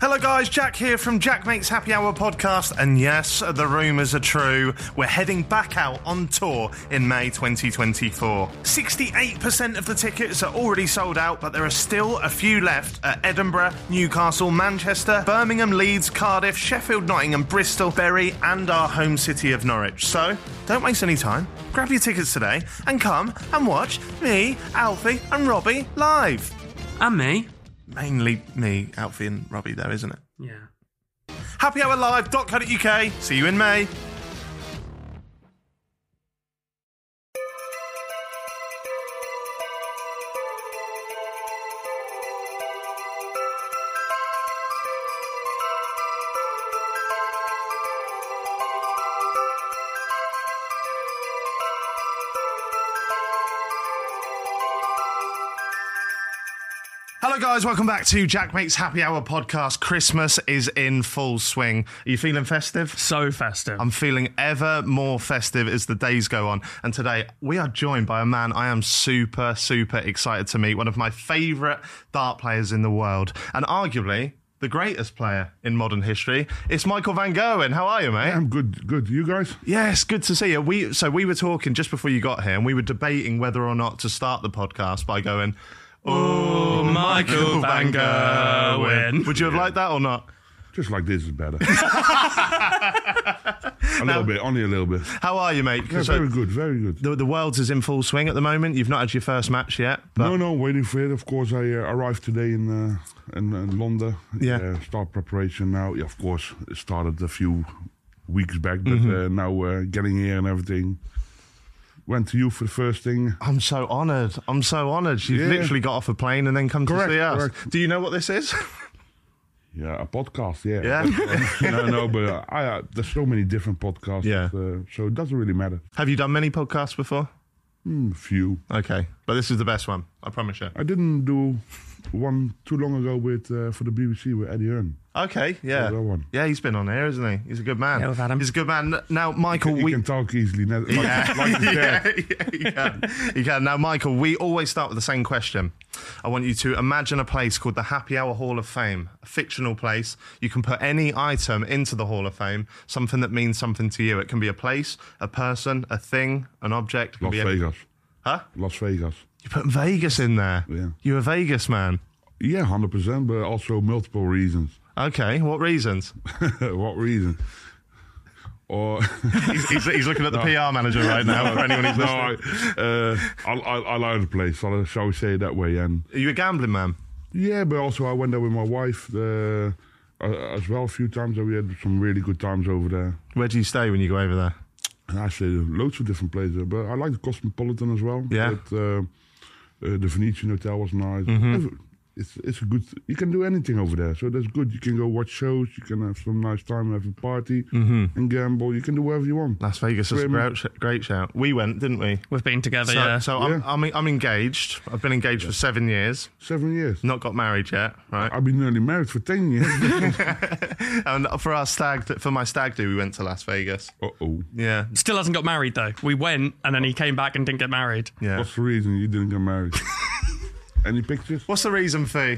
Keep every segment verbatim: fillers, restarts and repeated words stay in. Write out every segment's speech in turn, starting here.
Hello guys, Jack here from Jack Makes Happy Hour podcast, and yes, the rumours are true. We're heading back out on tour in May twenty twenty-four. sixty-eight percent of the tickets are already sold out, but there are still a few left at Edinburgh, Newcastle, Manchester, Birmingham, Leeds, Cardiff, Sheffield, Nottingham, Bristol, Bury and our home city of Norwich. So, don't waste any time, grab your tickets today and come and watch me, Alfie and Robbie live. And me. Mainly me, Alfie and Robbie though, isn't it? Yeah. happy hour live dot co dot U K. See you in May. Hello guys, welcome back to Jack Makes Happy Hour podcast. Christmas is in full swing. Are you feeling festive? So festive. I'm feeling ever more festive as the days go on. And today we are joined by a man I am super, super excited to meet. One of my favourite dart players in the world. And arguably the greatest player in modern history. It's Michael van Gerwen. How are you, mate? I'm good, good. You guys? Yes, good to see you. We So we were talking just before you got here and we were debating whether or not to start the podcast by going... Oh, Michael van Gerwen. Would you have liked that or not? Just like this is better. a little bit, only a little bit. How are you, mate? Yeah, So very good, very good. the, the world's is in full swing at the moment. You've not had your first match yet. But No, no, waiting for it. Of course, I uh, arrived today in uh, in, in London. Yeah. Uh, start preparation now. Yeah, of course, it started a few weeks back, but Mm-hmm. uh, now uh, getting here and everything. Went to you for the first thing. I'm so honoured. I'm so honoured. You've Yeah. literally got off a plane and then come Correct, to see us. correct. Do you know what this is? Yeah, a podcast. Yeah. Yeah? no, no, but uh, I, uh, there's so many different podcasts. Yeah. Uh, so it doesn't really matter. Have you done many podcasts before? Mm, few. Okay. But this is the best one. I promise you. I didn't do one too long ago with uh, for the B B C with Eddie Hearn. Okay, yeah. Oh, that one. Yeah, he's been on here, isn't he? He's a good man. Yeah, we've had him. He's a good man. Now, Michael, He we... can talk easily. Like, Yeah, like his yeah, dad. yeah, you can. You can. Now, Michael, we always start with the same question. I want you to imagine a place called the Happy Hour Hall of Fame, a fictional place. You can put any item into the Hall of Fame, something that means something to you. It can be a place, a person, a thing, an object. It can Las be a- Vegas. Huh? Las Vegas. You put Vegas in there. Yeah. You're a Vegas man. Yeah, one hundred percent, but also multiple reasons. Okay, what reasons? What reason? Or he's, he's, he's looking at the P R manager right now. For anyone who's no, listening. I, uh, I, I, I like the place. Shall shall we say it that way? And Are you a gambling man? yeah, but also I went there with my wife uh, uh, as well a few times. And we had some really good times over there. Where do you stay when you go over there? And I stayed in loads of different places, but I like the Cosmopolitan as well. Yeah. But, uh, uh, the Venetian Hotel was nice. Mm-hmm. Every- It's it's a good. You can do anything over there, so that's good. You can go watch shows. You can have some nice time, have a party, Mm-hmm. and gamble. You can do whatever you want. Las Vegas is a Swim. great, sh- great shout. We went, didn't we? We've been together, So, yeah. so Yeah. I'm, I'm I'm engaged. I've been engaged for seven years. Seven years. Not got married yet, right? I've been nearly married for ten years. And for our stag, for my stag do, we went to Las Vegas. uh oh. Yeah, Still hasn't got married, though. We went, and then he came back and didn't get married. yeah. What's the reason you didn't get married? Any pictures? What's the reason, Fee?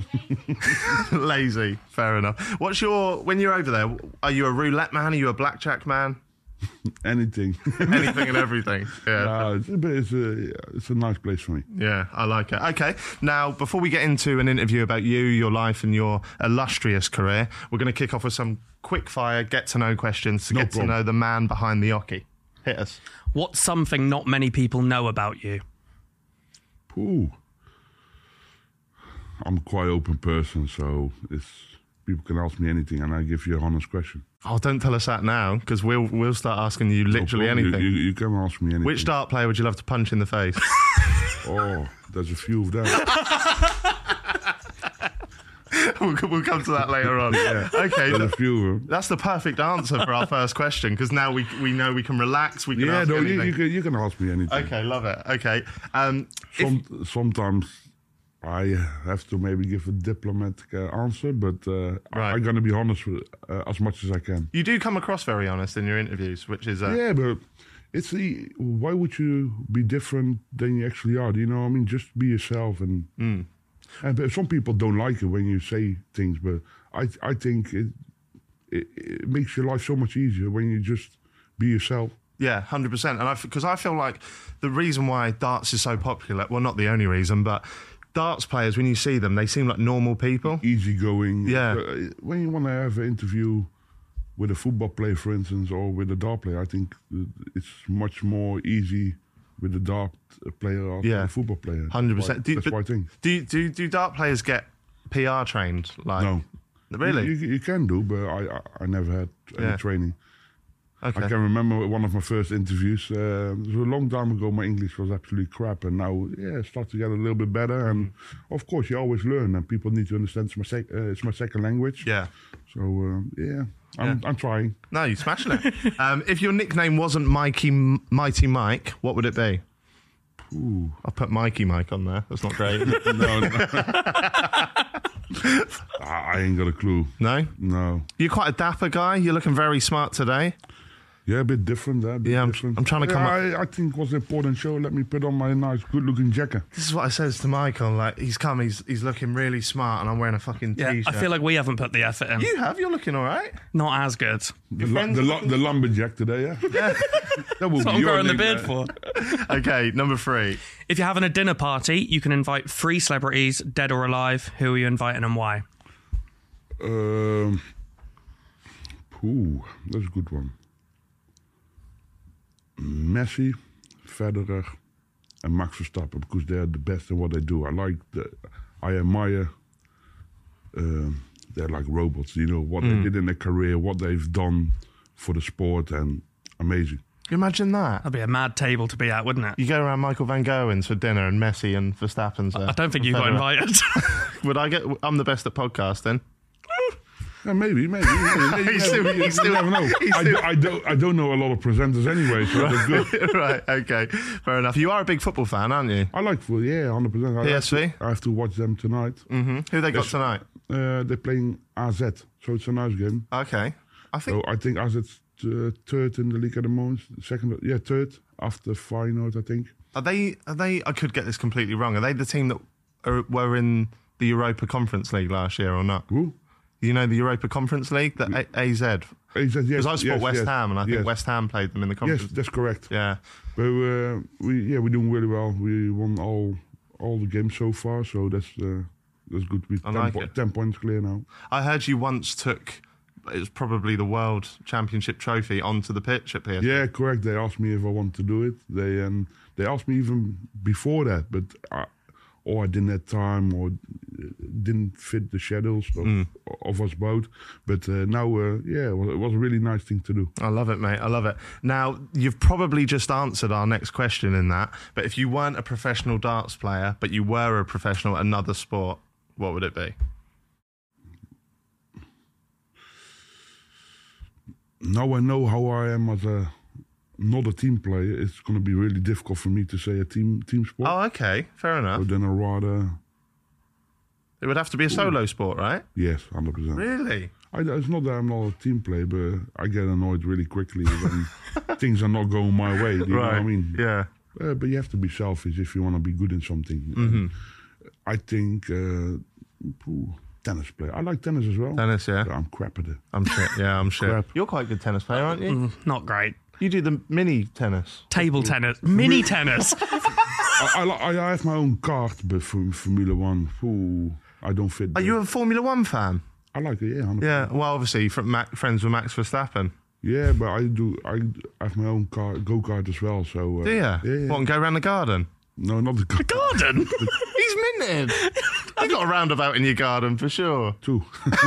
Lazy. Fair enough. What's your when you're over there? Are you a roulette man? Are you a blackjack man? Anything. Anything and everything. Yeah. Uh, it's, but it's a it's a nice place for me. Yeah, I like it. Okay, now before we get into an interview about you, your life, and your illustrious career, we're going to kick off with some quick fire, get to know questions to No get problem. to know the man behind the hockey. Hit us. What's something not many people know about you? Ooh. I'm a quite open person, so it's people can ask me anything, and I give you a honest question. Oh, don't tell us that now, because we'll we'll start asking you No literally problem. anything. You, you, you can ask me anything. Which dart player would you love to punch in the face? Oh, there's a few of them. we'll, we'll come to that later on. Yeah. Okay, There's a th- few of them. that's the perfect answer for our first question, because now we we know we can relax. We can Yeah, ask no, you, anything. you can you can ask me anything. Okay, love it. Okay, um, if- Some, sometimes I have to maybe give a diplomatic uh, answer, but uh, Right. I'm gonna be honest with, uh, as much as I can. you do come across very honest in your interviews, which is uh, Yeah, but it's the why would you be different than you actually are? Do you know what I mean? Just be yourself, and Mm. and but some people don't like it when you say things, but I I think it, it it makes your life so much easier when you just be yourself. Yeah, one hundred percent. And I because I feel like the reason why darts is so popular, well, not the only reason, but darts players, when you see them, they seem like normal people. Easygoing. Yeah. Uh, when you want to have an interview with a football player, for instance, or with a dart player, I think it's much more easy with a dart player or Yeah. a football player. one hundred percent. That's why- That's what I think. Do, do, do dart players get P R trained? Like, No. Really? You, you, you can do, but I, I, I never had any Yeah. training. Okay. I can remember one of my first interviews. Uh, it was a long time ago. My English was absolutely crap, and now, yeah, it starts to get a little bit better. And of course, you always learn, and people need to understand it's my sec- uh, it's my second language. Yeah. So uh, yeah, I'm Yeah. I'm trying. No, you're smashing it. um, if your nickname wasn't Mikey Mighty Mike, what would it be? Ooh, I'll put Mikey Mike on there. That's not great. no, no. I, I ain't got a clue. No? No. You're quite a dapper guy. You're looking very smart today. Yeah, a bit different there. a bit Yeah, I'm- different. I'm trying to come yeah, I, I think it was an important show. Let me put on my nice, good-looking jacket. This is what I says to Michael. Like, he's come, he's he's looking really smart, and I'm wearing a fucking Yeah, t-shirt. I feel like we haven't put the effort in. you have. You're looking all right. Not as good. The, lu- friends the, are lu- looking- the lumberjack today, yeah? Yeah. That will That's what be I'm your growing the nickname. beard for. Okay, number three. If you're having a dinner party, you can invite three celebrities, dead or alive. Who are you inviting and why? Um, ooh, that's a good one. Messi, Federer, and Max Verstappen, because they're the best in what they do. I like the, I admire. Um, they're like robots, you know what they did in their career, what they've done for the sport, and amazing. Can you imagine that? That'd be a mad table to be at, wouldn't it? You go around Michael Van Gogh's for dinner, and Messi and Verstappen's there. I don't think you got Federer. invited. Would I get? I'm the best at podcasting. Yeah, maybe, maybe. maybe. You, He's never, still- you, he's you still- never know. he's I, still- do, I, don't, I don't know a lot of presenters anyway, so that's good. Right. Okay. Fair enough. You are a big football fan, aren't you? I like football, yeah, one hundred percent. I P have S to- V? I have to watch them tonight. Mm-hmm. Who they got Yes. tonight? Uh, they're playing A Z, so it's a nice game. Okay. I think. So I think A Z's uh, third in the league at the moment. Second, yeah, third after Feyenoord, I think. Are they? Are they? I could get this completely wrong. Are they the team that are, were in the Europa Conference League last year or not? Who? You know the Europa Conference League, the A- AZ. A Z, yes. Because I support yes, West yes, Ham, and I think yes. West Ham played them in the conference. Yes, that's correct. Yeah. But uh, we, yeah, we're doing really well. We won all all the games so far, so that's uh, that's good. We're I ten, like po- it. ten points clear now. I heard you once took. It was probably the World Championship trophy onto the pitch at P S V. Yeah, correct. They asked me if I want to do it. They um, they asked me even before that, but I, or I didn't have time, or didn't fit the schedules of, Mm. of us both. But uh, now, uh, yeah, it was, it was a really nice thing to do. I love it, mate. I love it. Now, you've probably just answered our next question in that, but if you weren't a professional darts player, but you were a professional at another sport, what would it be? Now I know how I am as a not a team player. It's going to be really difficult for me to say a team team sport. Oh, okay. Fair enough. So then I rather It would have to be a solo sport, right? yes, one hundred percent. Really? I, it's not that I'm not a team player, but I get annoyed really quickly when things are not going my way. You know what I mean? Yeah. Uh, but you have to be selfish if you want to be good in something. Mm-hmm. And I think uh, ooh, tennis player. I like tennis as well. Tennis, yeah. But I'm crap at it. I'm shit. Yeah, I'm shit. Crap. You're quite a good tennis player, aren't you? Mm, not great. You do the mini tennis. Table tennis, mini tennis. I, I, li- I have my own card, but for Formula One, ooh, I don't fit. Are there. you a Formula One fan? I like it, yeah. one hundred percent. Yeah. Well, obviously, from Mac, friends with Max Verstappen. Yeah, but I do. I have my own car, go kart as well. So uh, Do you? Yeah, yeah. What, and go around the garden? No, not the car. Garden. He's minted. You got a roundabout in your garden for sure. Too.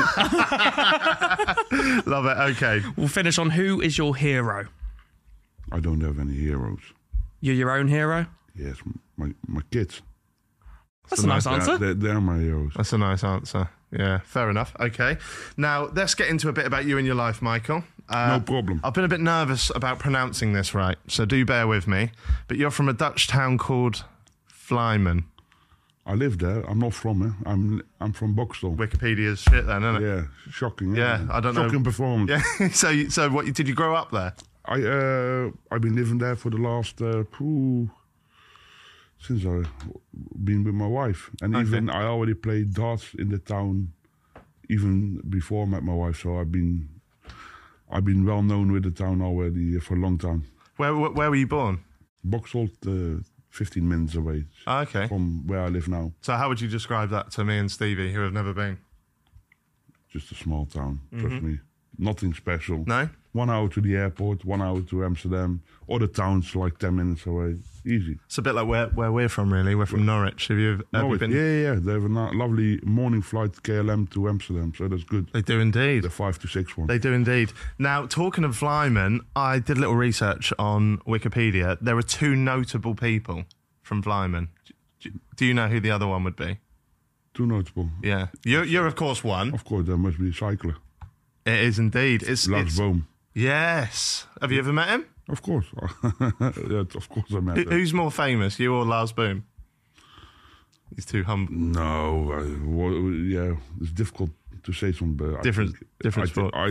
Love it. Okay. We'll finish on who is your hero. I don't have any heroes. You're your own hero. Yes, my my kids. That's a nice They're, answer. they're, they're my heroes. That's a nice answer. Yeah, fair enough. Okay. Now, let's get into a bit about you and your life, Michael. Uh, No problem. I've been a bit nervous about pronouncing this right, so do bear with me. But you're from a Dutch town called Vlijmen. I live there. I'm not from it. I'm I'm from Boxtel. Wikipedia's shit then, isn't it? Yeah, shocking. Yeah, I don't know. Shocking performance. Yeah. so, you- so what? Did you grow up there? I uh, I've been living there for the last uh, phew, since I've been with my wife, and Okay. even I already played darts in the town, even before I met my wife. So I've been, I've been well known with the town already for a long time. Where where, where were you born? Boxholt, uh, fifteen minutes away Oh, okay. from where I live now. So how would you describe that to me and Stevie, who have never been? Just a small town, trust me. Nothing special. No? One hour to the airport, one hour to Amsterdam. Other towns like ten minutes away. Easy. It's a bit like where, where we're from, really. We're from Norwich. Have you, have you Norwich, been? yeah, yeah, yeah. They have a no- lovely morning flight K L M to Amsterdam, so that's good. They do indeed. The five to six one. They do indeed. Now, talking of Vlijmen, I did a little research on Wikipedia. There are two notable people from Vlijmen. Do- Do you know who the other one would be? Too notable. Yeah. You're, you're of course, one. Of course, there must be a cycler. It is indeed. It's, Lars it's Boom. Yes. Have you ever met him? Of course. Yeah, of course I met Who, him. who's more famous, you or Lars Boom? He's too humble. No, I, well, yeah, it's difficult to say something. But Different- I think, different I think sport. I,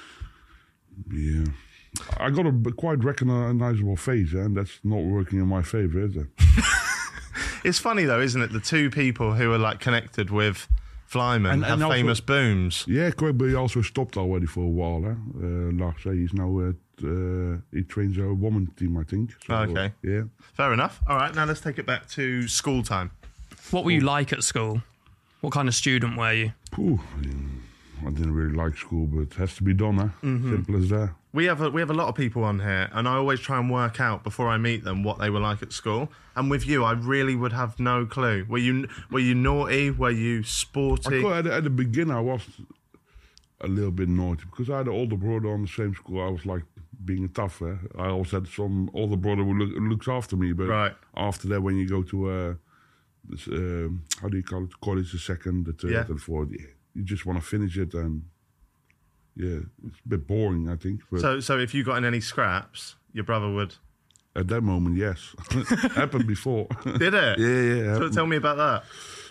yeah, I got a b- quite recognizable face, eh, and that's not working in my favour, is it? It's funny though, isn't it? The two people who are like connected with Vlijmen And- have and also- famous booms. Yeah, correct. But he also stopped already for a while. Eh? Uh, Lars, eh, he's now at, uh, he trains a woman team, I think. So, Okay. Yeah. Fair enough. All right, now let's take it back to school time. What were you like at school? What kind of student were you? Phew, I didn't really like school, but it has to be done. Eh? Mm-hmm. Simple as that. We have a, we have a lot of people on here, and I always try and work out before I meet them what they were like at school. And with you, I really would have no clue. Were you were you naughty? Were you I sporty? got, at, the- at the beginning, I was a little bit naughty because I had an older brother on the same school. I was like being tough. Eh? I always had some older brother who look, looks after me. But Right. after that, when you go to uh, this, um how do you call it? College, the second, the third, Yeah. and the fourth. Yeah, you just want to finish it, and yeah, it's a bit boring, I think. But So so if you got in any scraps, your brother would. at that moment, yes, happened before. Did it? yeah, yeah. So happened. tell me about that.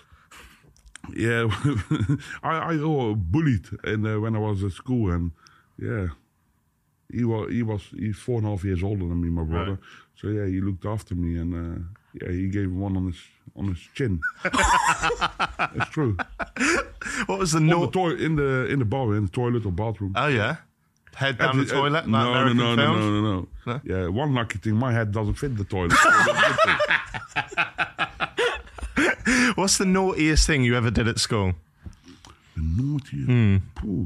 Yeah, I I got bullied and uh, when I was at school, and yeah, he was he was he's four and a half years older than me, my brother. Right. So yeah, he looked after me, and uh, yeah, he gave one on his on his chin. It's true. What was the On the naughty? toilet in the in the bar in the toilet or bathroom. Oh yeah, head down the At toilet. uh, Like no, no, American no, no, films? no, no, no, No? Yeah, one lucky thing, my head doesn't fit the toilet. So that's a good thing. What's the naughtiest thing you ever did at school? The naughty. Hmm. Pooh.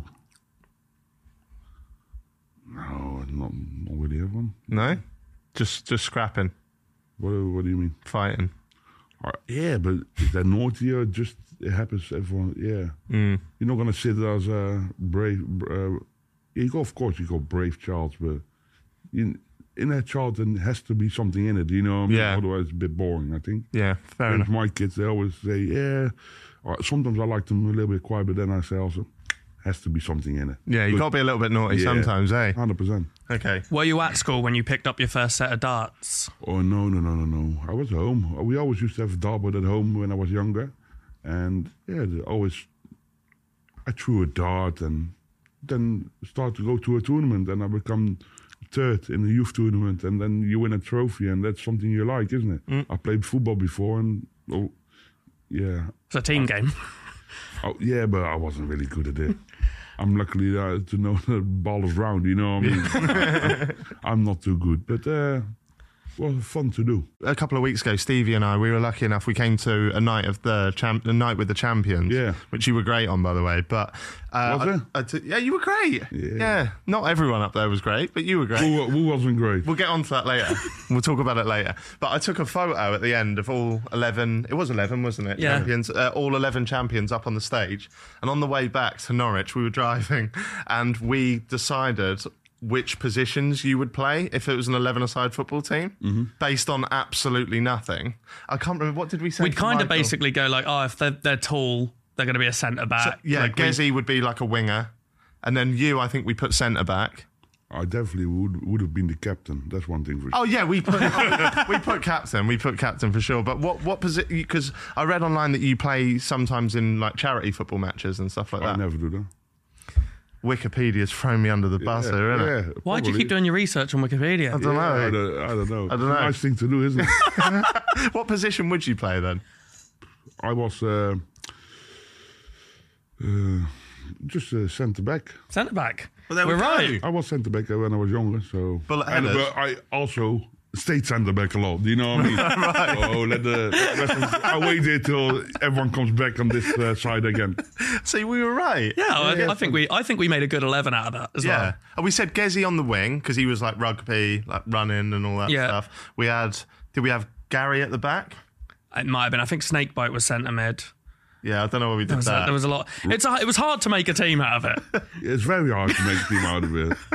No, not not really have one. No, just just scrapping, What what do you mean? fighting. Uh, yeah, but is that naughty or just it happens? Everyone, yeah. Mm. You're not gonna sit as a brave. Uh, you go, of course, you got brave child, but in in that child there has to be something in it. You know, what I mean? Yeah. Otherwise, it's a bit boring. I think. Yeah, fair With enough. my kids, they always say, yeah. Uh, sometimes I like them a little bit quiet, but then I say also, has to be something in it. Yeah, you got to be a little bit naughty Yeah. sometimes, eh? Hundred percent. Okay. Were you at school when you picked up your first set of darts? Oh no no no no no! I was home. We always used to have dartboard at home when I was younger, and yeah, they always. I threw a dart and then start to go to a tournament, and I become third in the youth tournament, and then you win a trophy, and that's something you like, isn't it? Mm. I played football before, and oh, yeah, It's a team game. oh, yeah, but I wasn't really good at it. I'm luckily uh, to know the ball is round, you know what I mean? I'm not too good, but uh, well, fun to do. A couple of weeks ago, Stevie and I, we were lucky enough. We came to a night of the champ, a night with the champions. Yeah. which you were great on, by the way. But uh, Was I- it? I t- yeah, you were great. Yeah. not everyone up there was great, but you were great. Who, who wasn't great? We'll get onto that later. We'll talk about it later. But I took a photo at the end of all eleven. It was eleven, wasn't it? Yeah. Champions. Uh, all eleven champions up on the stage. And on the way back to Norwich, we were driving, and we decided which positions you would play if it was an eleven-a-side football team, Mm-hmm. based on absolutely nothing. I can't remember, what did we say? We'd to kind of Michael? basically go like, oh, if they're, they're tall, they're going to be a centre back. Yeah, like we- Gezi would be like a winger. And then you, I think we put centre back. I definitely would would have been the captain. That's one thing for sure. Oh yeah, we put we put captain, we put captain for sure. But what what position? Because I read online that you play sometimes in like charity football matches and stuff like I that. never do that. Wikipedia's thrown me under the bus here, isn't it? yeah, Why do you probably. keep doing your research on Wikipedia? I don't Yeah, I know. don't, I don't know. I don't It's know. a nice thing to do, isn't it? What position would you play then? I was. Uh, uh, just a centre back. Centre back. Well, there we We're go. right. I was centre back when I was younger, so. Bullet and, headers. but I also stayed centre back a lot. Do you know what I mean? right. Oh, let the. Let I waited till everyone comes back on this uh, side again. See, we were right. Yeah, I, yeah, I think we I think we made a good eleven out of that as Yeah. well. And we said Gezi on the wing because he was like rugby, like running and all that Yeah. stuff. We had, did we have Gary at the back? It might have been. I think Snakebite was centre mid. Yeah, I don't know what we did There was, a, that. there was a lot. It's a, it was hard to make a team out of it. It's very hard to make a team out of it.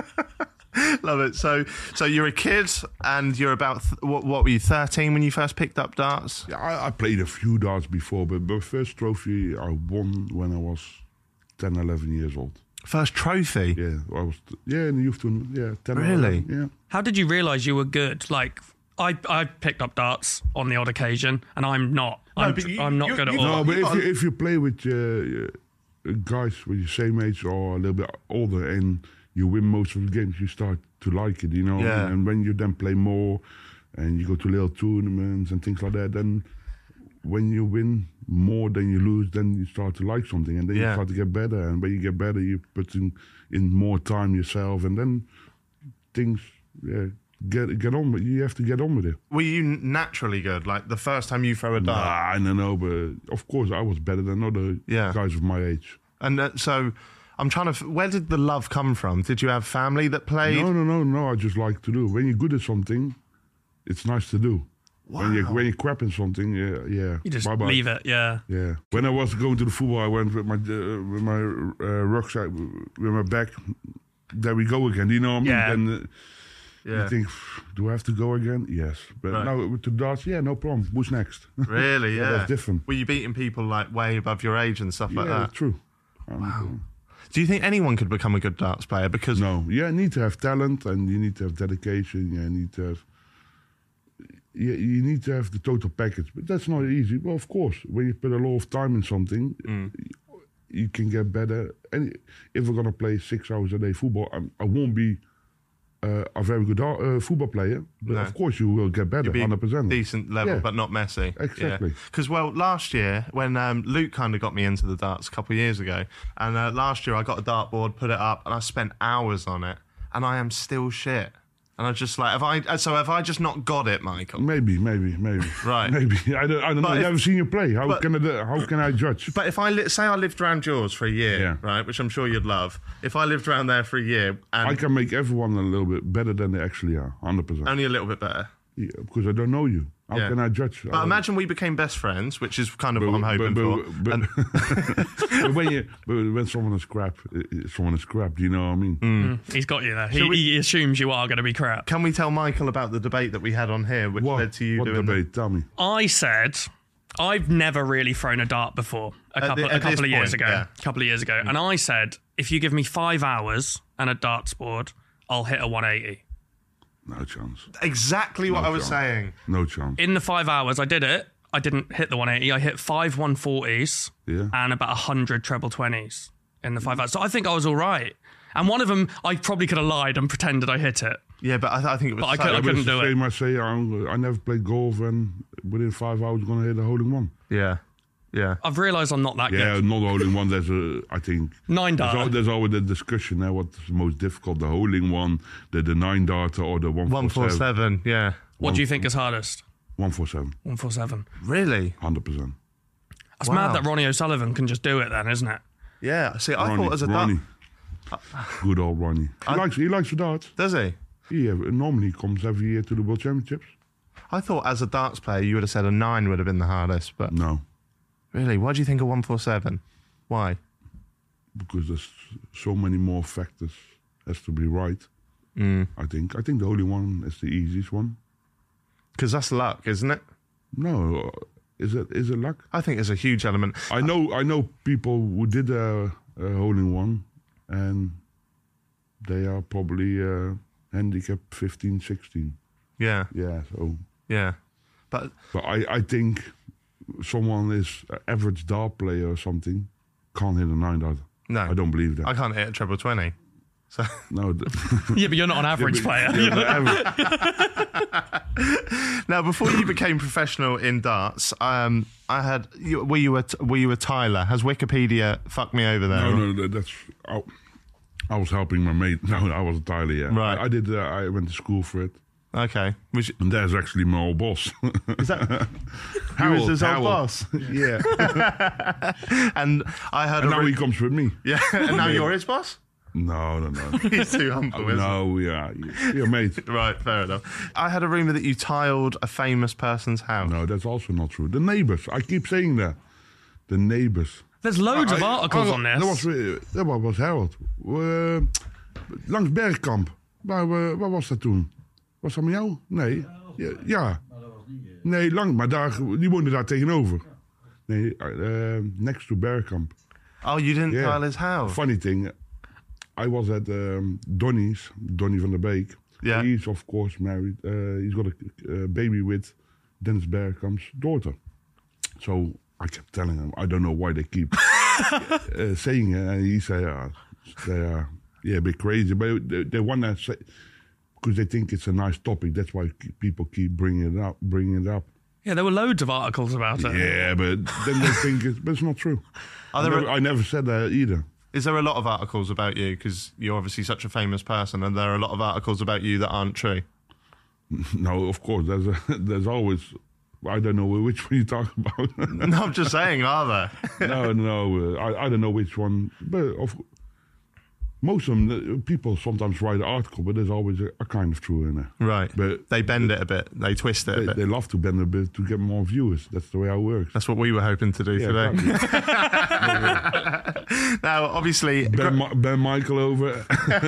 Love it. So, so you're a kid and you're about, th- what, what were you, thirteen when you first picked up darts? Yeah, I, I played a few darts before, but my first trophy I won when I was ten, eleven years old. First trophy? Yeah, I was. Yeah, in the youth tournament. Yeah, ten. Really? eleven, yeah. How did you realise you were good? Like, I, I picked up darts on the odd occasion, and I'm not. No, I'm, but you- I'm not you- good at you- all. No, Oh, but you if got- you, if you play with uh, uh, guys with your same age or a little bit older and you win most of the games, you start to like it, you know. Yeah. And when you then play more and you go to little tournaments and things like that, then when you win more than you lose, then you start to like something, and then Yeah. you start to get better. And when you get better, you put in, in more time yourself, and then things yeah, get get on with. You have to get on with it. Were you naturally good? Like the first time you throw a dart? Nah, I don't know, but of course I was better than other Yeah. guys of my age. And uh, so I'm trying to, f- where did the love come from? Did you have family that played? No, no, no, no. I just like to do. When you're good at something, it's nice to do. When you Wow. when you're crap in something, yeah, yeah. You just bye-bye. leave it, yeah. Yeah. When I was going to the football, I went with my uh, with my uh, rucksack, with my bag. There we go again. You know what I mean? Yeah. Then uh, Yeah. you think, do I have to go again? Yes. But Right. now with the darts, yeah, no problem. Who's next? Really? Yeah. Yeah, that's different. Were you beating people like way above your age and stuff yeah, like that? true. Um, Do you think anyone could become a good darts player? Because No, yeah, you need to have talent and you need to have dedication. You need to have, yeah, you need to have the total package. But that's not easy. Well, of course, when you put a lot of time in something, Mm. you can get better. And if we're gonna play six hours a day football, I'm, I won't be uh, a very good uh, football player. But No. of course, you will get better, you'd be hundred percent. decent level, Yeah. but not Messi. Exactly. Because well, last year when um, Luke kind of got me into the darts a couple of years ago, and uh, last year I got a dartboard, put it up, and I spent hours on it, and I am still shit. And I just like, have I? So have I just not got it, Michael? Maybe, maybe, maybe. Right. Maybe. I don't, I don't know. But I've if- never seen you play. How but- can I? How can I judge? But if I li- say I lived around yours for a year, Yeah. right, which I'm sure you'd love, if I lived around there for a year and I can make everyone a little bit better than they actually are, hundred percent. only a little bit better. Yeah, because I don't know you. How Yeah. can I judge? But imagine we became best friends, which is kind of But- what I'm hoping but, for. but, And- but when you, but when someone is crap, i- i- someone is crap. Do you know what I mean? Mm. He's got you there. He, Shall we- he assumes you are going to be crap. Can we tell Michael about the debate that we had on here, which What? led to you what doing debate? Tell me. I said I've never really thrown a dart before. A At couple, the- a at couple this of years point, ago. yeah. A couple of years ago, and I said if you give me five hours and a darts board, I'll hit a one eighty. No chance. the exactly what No I was chance. saying. No chance. In the five hours, I did it. I didn't hit the one eighty. I hit five one forties Yeah. and about one hundred treble twenties in the five hours. So I think I was all right. And one of them, I probably could have lied and pretended I hit it. Yeah, but I, th- I think it was. But I so- could- I But couldn't it's the do it. same I say. I'm, I never played golf, and within five hours, going to hit a hole in one. Yeah, yeah. I've realised I'm not that Yeah, good. not a hole in one. There's a, I think. Nine There's, al- dart. there's always a discussion now. What's the most difficult, the hole in one, the, the nine darter, or the one One four seven. Yeah. What do you think is hardest? One four seven. one forty-seven. Really? Hundred percent. It's Wow. mad that Ronnie O'Sullivan can just do it then, isn't it? Yeah. See, I Ronnie, thought as a dart. Ronnie. Good old Ronnie. He I- likes he likes the darts. Does he? Yeah, normally he comes every year to the World Championships. I thought as a darts player you would have said a nine would have been the hardest, but No, really, why do you think a one four seven? Why? because there's so many more factors has to be right. Mm. I think. I think the only one is the easiest one. Because that's luck, isn't it? No, uh, is it is it luck? I think there's a huge element. I know I know people who did a, a hole in one, and they are probably uh, handicap fifteen, sixteen. Yeah, Yeah, so. yeah. But But I, I think someone is an average dart player or something can't hit a nine dart. no, I don't believe that. I can't hit a treble twenty. So No, th- Yeah, but you're not an average player. yeah, but ever- now, before you became professional in darts, um, I had you, were you a were you a Tyler? Has Wikipedia fucked me over there? no, no, that- that's. I, I was helping my mate. No, I was a Tyler. Yeah, Right. I, I did. Uh, I went to school for it, Okay. Was you, and there's actually my old boss. is that who is Howell, his old Howell. boss? Yeah, And I heard. and a now ru- he comes with me. yeah, and now you're his boss. No, no, no. He's too humble, isn't No, yeah, yeah, mate. he? Right, fair enough. I had a rumor that you tiled a famous person's house. No, that's also not true. The neighbors. I keep saying that. The neighbors. There's loads of I- articles oh, on this. Dat was, eh, dat was, was Harold. Uh, langs Bergkamp. Waar, uh, waar was dat toen? Was dat met jou? Nee. Ja. ja. Nee, lang, maar daar, die woonde daar tegenover. Nee, uh, next to Bergkamp. Oh, you didn't Yeah. tile his house. Funny thing, I was at um, Donny's, Donny van der Beek. Yeah. He's of course married. Uh, he's got a uh, baby with Dennis Bergkamp's daughter. So I kept telling him, I don't know why they keep uh, saying it. And he said, uh, they are yeah, a bit crazy. But they, they want to say, because they think it's a nice topic. That's why people keep bringing it up, bringing it up. Yeah, there were loads of articles about it. Yeah, but then they think it's, but it's not true. Are I there never, a- I never said that either. Is there a lot of articles about you? Because you're obviously such a famous person, and there are a lot of articles about you that aren't true. No, of course. There's a, there's always. I don't know which one you talk about. No, I'm just saying, are there? no, no. Uh, I I don't know which one, but of most of them, the people sometimes write an article, but there's always a, a kind of truth in there. Right. But They bend it a bit. They twist it a they, bit. they love to bend a bit to get more viewers. That's the way it works. That's what we were hoping to do Yeah, today. exactly. Now, obviously, Ben, Mi- Ben Michael over.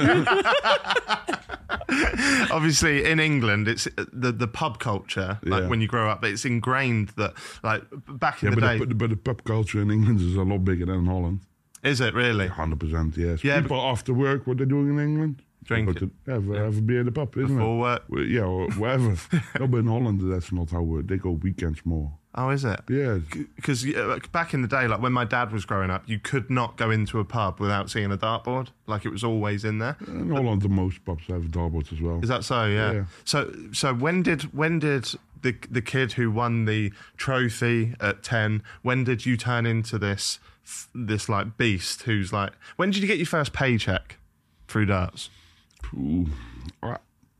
obviously, in England, it's the the pub culture. Like Yeah. when you grow up, it's ingrained that, like back in Yeah, the but day, the, but the pub culture in England is a lot bigger than in Holland. is it really? one hundred percent, yes. Yeah, People after work, what they're doing in England? Drink Go it. to have, have a beer in the pub, isn't Before it? work. Well, yeah, or wherever. No, but in Holland, that's not how we, they go weekends more. Oh, is it? Yeah, Because uh, back in the day, like when my dad was growing up, you could not go into a pub without seeing a dartboard. Like it was always in there. in Holland, the most pubs have dartboards as well. Is that so? Yeah. Yeah. So so when did when did the the kid who won the trophy at ten? When did you turn into this this like beast? Who's like? When did you get your first paycheck through darts? Ooh. I-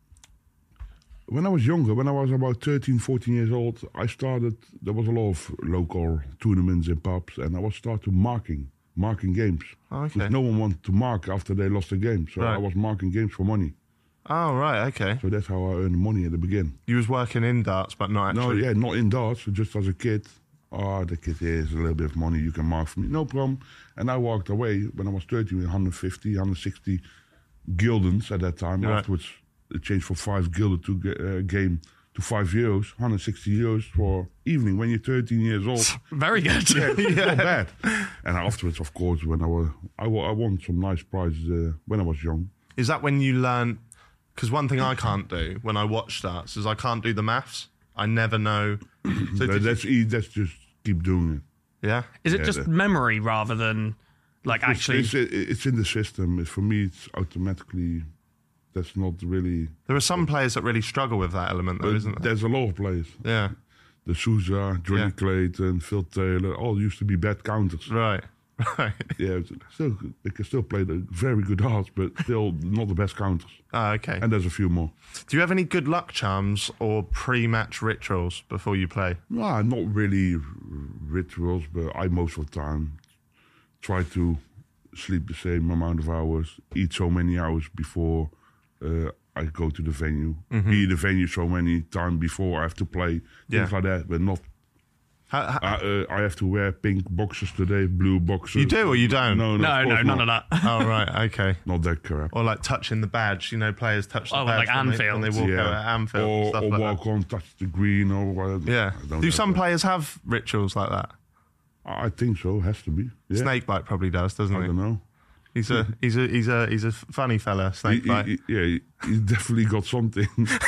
When I was younger, when I was about thirteen, fourteen years old, I started, there was a lot of local tournaments in pubs, and I was started marking, marking games. Oh, okay. Because no one wanted to mark after they lost the game. So Right. I was marking games for money. Oh right, okay. So that's how I earned money at the beginning. You was working in darts, but not No, actually. yeah, not in darts, just as a kid. Oh, the kid here is a little bit of money, you can mark for me. No problem. And I walked away when I was thirteen with one hundred fifty, one hundred sixty guildens at that time. Right. Afterwards, it changed from five gilden to uh, game to five euros, one hundred sixty euros for evening when you're thirteen years old. Very good. Yeah, it's not bad. And afterwards, of course, when I was, I, wa- I won some nice prizes uh, when I was young. Is that when you learn? Because one thing I can't do when I watch darts is I can't do the maths. I never know. So That- did- that's e- that's just keep doing it. yeah. Is it Yeah, just the- memory rather than like It's- actually? it's, it's in the system. It's, for me, it's automatically. That's not really. There are some players that really struggle with that element, though, But isn't there? there's a lot of players. Yeah. The Souza, Johnny Yeah. Clayton, Phil Taylor, all used to be bad counters. Right. Right. Yeah, it's still they can still play the very good darts, but still not the best counters. Oh, okay. And there's a few more. Do you have any good luck charms or pre-match rituals before you play? Nah, not really r- rituals, but I most of the time try to sleep the same amount of hours, eat so many hours before uh, I go to the venue, be in the venue so many times before I have to play, things Yeah. like that, but not. How, how, I, uh, I have to wear pink boxers today, blue boxers. you do or you don't? No, no, no, of no, course none not. of that. Oh, right. Okay. Not that crap. Or like touching the badge. You know, players touch the Oh, badge like when they, Anfield. when they walk Yeah. out at Anfield. and Or, stuff or like walk that. on, touch the green, or whatever. Yeah. I don't Do have some that. players have rituals like that? I think so. Has to be. Yeah. Snakebite probably does, doesn't I he? don't know. He's a he's a he's a he's a funny fella, He, Snakebite. he, he- yeah, he, he's definitely got something.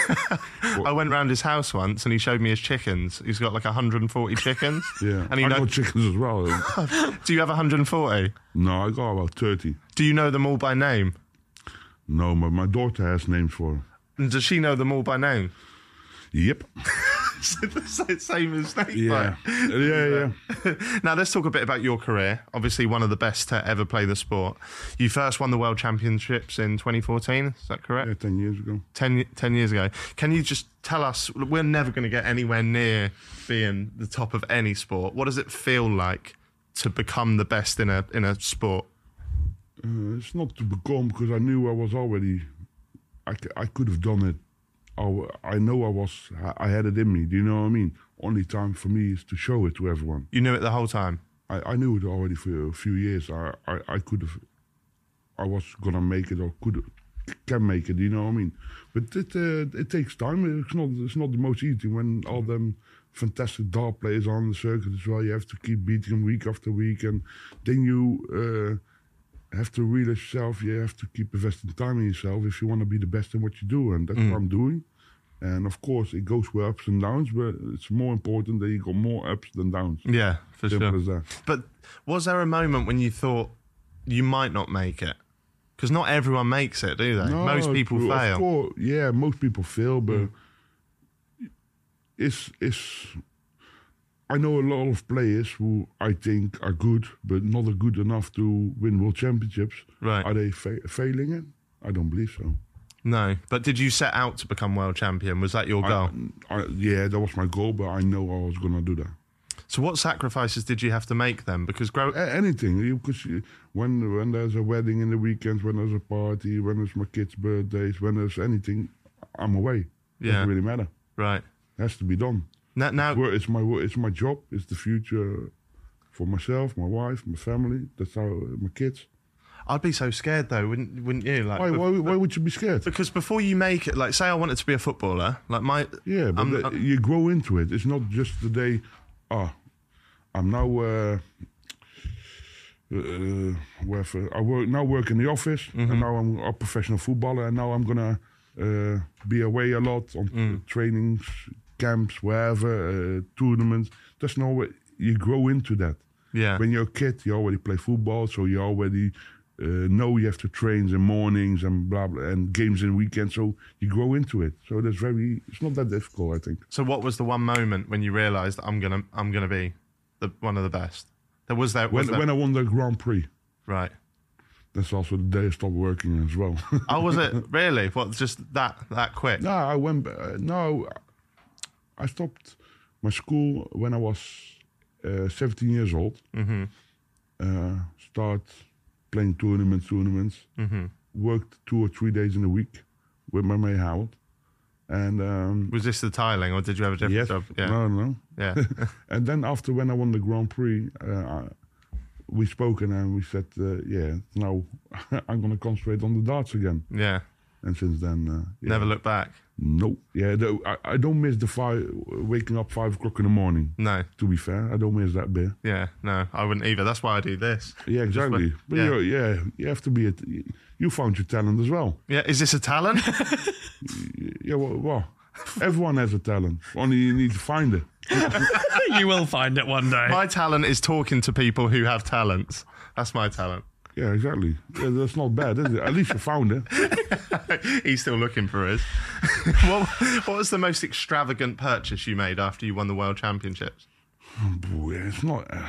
I went round his house once and he showed me his chickens. He's got like one hundred forty chickens. Yeah, And he I know, got chickens as well. do you have one hundred forty? No, I got about thirty. Do you know them all by name? No, but my daughter has names for her. And does she know them all by name? Yep. Same as Snake. Yeah. yeah, yeah. Now let's talk a bit about your career. Obviously, one of the best to ever play the sport. You first won the World Championships in twenty fourteen. Is that correct? Yeah, ten years ago. Ten, ten years ago. Can you just tell us? We're never going to get anywhere near being the top of any sport. What does it feel like to become the best in a in a sport? Uh, it's not to become, because I knew I was already. I, c- I could have done it. I, w- I know I was. I had it in me. Do you know what I mean? Only time for me is to show it to everyone. You knew it the whole time. I, I knew it already for a few years. I, I, I could have. I was gonna make it, or could can make it. Do you know what I mean? But it uh, it takes time. It's not it's not the most easy when all them fantastic dart players on the circuit as well. You have to keep beating them week after week, and then you. Uh, have to realize yourself, you have to keep investing time in yourself if you want to be the best in what you do, and that's mm. what I'm doing. And of course, it goes with ups and downs, but it's more important that you got more ups than downs. Yeah, for Simple sure. as that. But was there a moment when you thought you might not make it? Because not everyone makes it, do they? No, most people true. fail. Of course, yeah, most people fail, but mm. it's it's. I know a lot of players who I think are good, but not good enough to win world championships. Right. Are they fa- failing it? I don't believe so. No. But did you set out to become world champion? Was that your goal? I, I, yeah, that was my goal, but I know I was going to do that. So what sacrifices did you have to make then? Because grow A- anything. Because when when there's a wedding in the weekends, when there's a party, when there's my kids' birthdays, when there's anything, I'm away. Yeah. Doesn't really matter. Right. It has to be done. Now, now it's my it's my job. It's the future for myself, my wife, my family. That's how my kids. I'd be so scared though, wouldn't wouldn't you? Like, why, why, why would you be scared? Because before you make it, like, say I wanted to be a footballer, like my yeah, but I'm, the, I'm, you grow into it. It's not just the day. Ah, oh, I'm now. Uh, uh, wherever I work now, work in the office, mm-hmm. and now I'm a professional footballer, and now I'm gonna uh, be away a lot on mm. trainings. Camps, wherever, uh, tournaments. There's no way you grow into that. Yeah. When you're a kid, you already play football, so you already uh, know you have to train in mornings and blah blah, and games in weekends. So you grow into it. So that's very. It's not that difficult, I think. So what was the one moment when you realised I'm gonna I'm gonna be the one of the best? There was that when there... when I won the Grand Prix. Right. That's also the day I stopped working as well. Oh, was it really? What? Just that that quick? No, I went. Uh, no. I stopped my school when I was uh, seventeen years old. Mm-hmm. Uh, start playing tournaments, tournaments. Mm-hmm. Worked two or three days in a week with my mate Howard. And um, was this the tiling, or did you have a different yes, job? Yeah. No, no. Yeah. And then after when I won the Grand Prix, uh, we spoke and we said, uh, yeah, now I'm going to concentrate on the darts again. Yeah. And since then, uh, yeah. Never look back. No, yeah, the, I, I don't miss the five waking up five o'clock in the morning. No, to be fair, I don't miss that bit. Yeah, no, I wouldn't either. That's why I do this. Yeah, exactly. When, but yeah. You're, yeah, you have to be. A, you found your talent as well. Yeah, is this a talent? Yeah, well, well, everyone has a talent. Only you need to find it. You will find it one day. My talent is talking to people who have talents. That's my talent. Yeah, exactly. Yeah, that's not bad, is it? At least you found it. He's still looking for us. what, what was the most extravagant purchase you made after you won the World Championships? Oh, boy, it's not... Uh,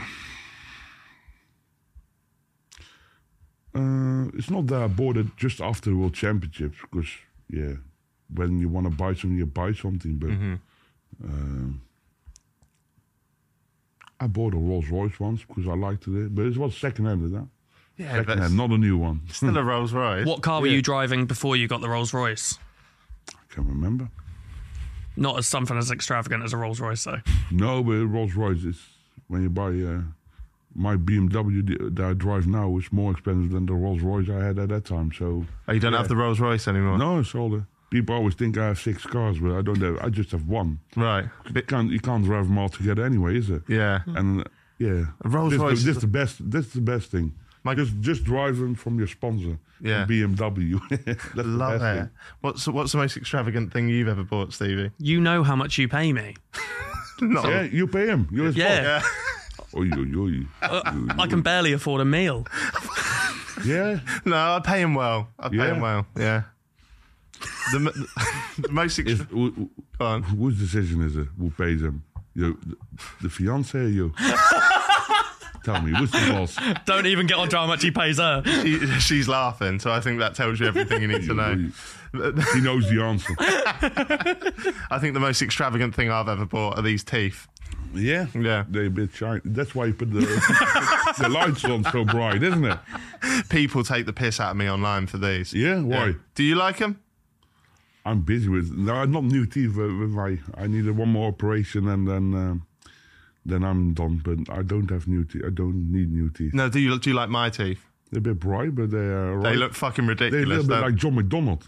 uh, it's not that I bought it just after the World Championships, because, yeah, when you want to buy something, you buy something, but... Mm-hmm. Uh, I bought a Rolls Royce once, because I liked it, but it was second-handed, huh? Yeah, second hand, not a new one. Still a Rolls Royce. What car were yeah. you driving before you got the Rolls Royce? I can't remember. Not as something as extravagant as a Rolls Royce, though. No, but Rolls Royce is when you buy uh, my B M W that I drive now is more expensive than the Rolls Royce I had at that time. So oh, you don't yeah. have the Rolls Royce anymore? No, it's all the people always think I have six cars, but I don't have. I just have one. Right. You can't you can't drive them all together anyway, is it? Yeah. And uh, yeah, a Rolls this, Royce. This is the best. This is the best thing. My, just just driving from your sponsor, yeah. B M W. That's Love the best it. thing. What's what's the most extravagant thing you've ever bought, Stevie? You know how much you pay me. No. Yeah, you pay him. You're his yeah. boss. Oy, oy, oy. Uh, I can barely afford a meal. Yeah. No, I pay him well. I pay Yeah. him well. Yeah. The, m- the most. Is, Ext- who, who- Go on. whose decision is it? Who pays him? You, the, the fiance or you? Tell me, who's the boss? Don't even get on to how much he pays her. She, she's laughing, so I think that tells you everything you need to know. He knows the answer. I think the most extravagant thing I've ever bought are these teeth. Yeah, Yeah. they're a bit shiny. That's why you put the, the lights on so bright, isn't it? People take the piss out of me online for these. Yeah, why? Do you like them? I'm busy with no, not new teeth. With, with my, I needed one more operation and then um, then I'm done. But I don't have new teeth. I don't need new teeth. No. Do you do you like my teeth? They're a bit bright, but they are. They right. look fucking They're a ridiculous. little bit don't- like John McDonald.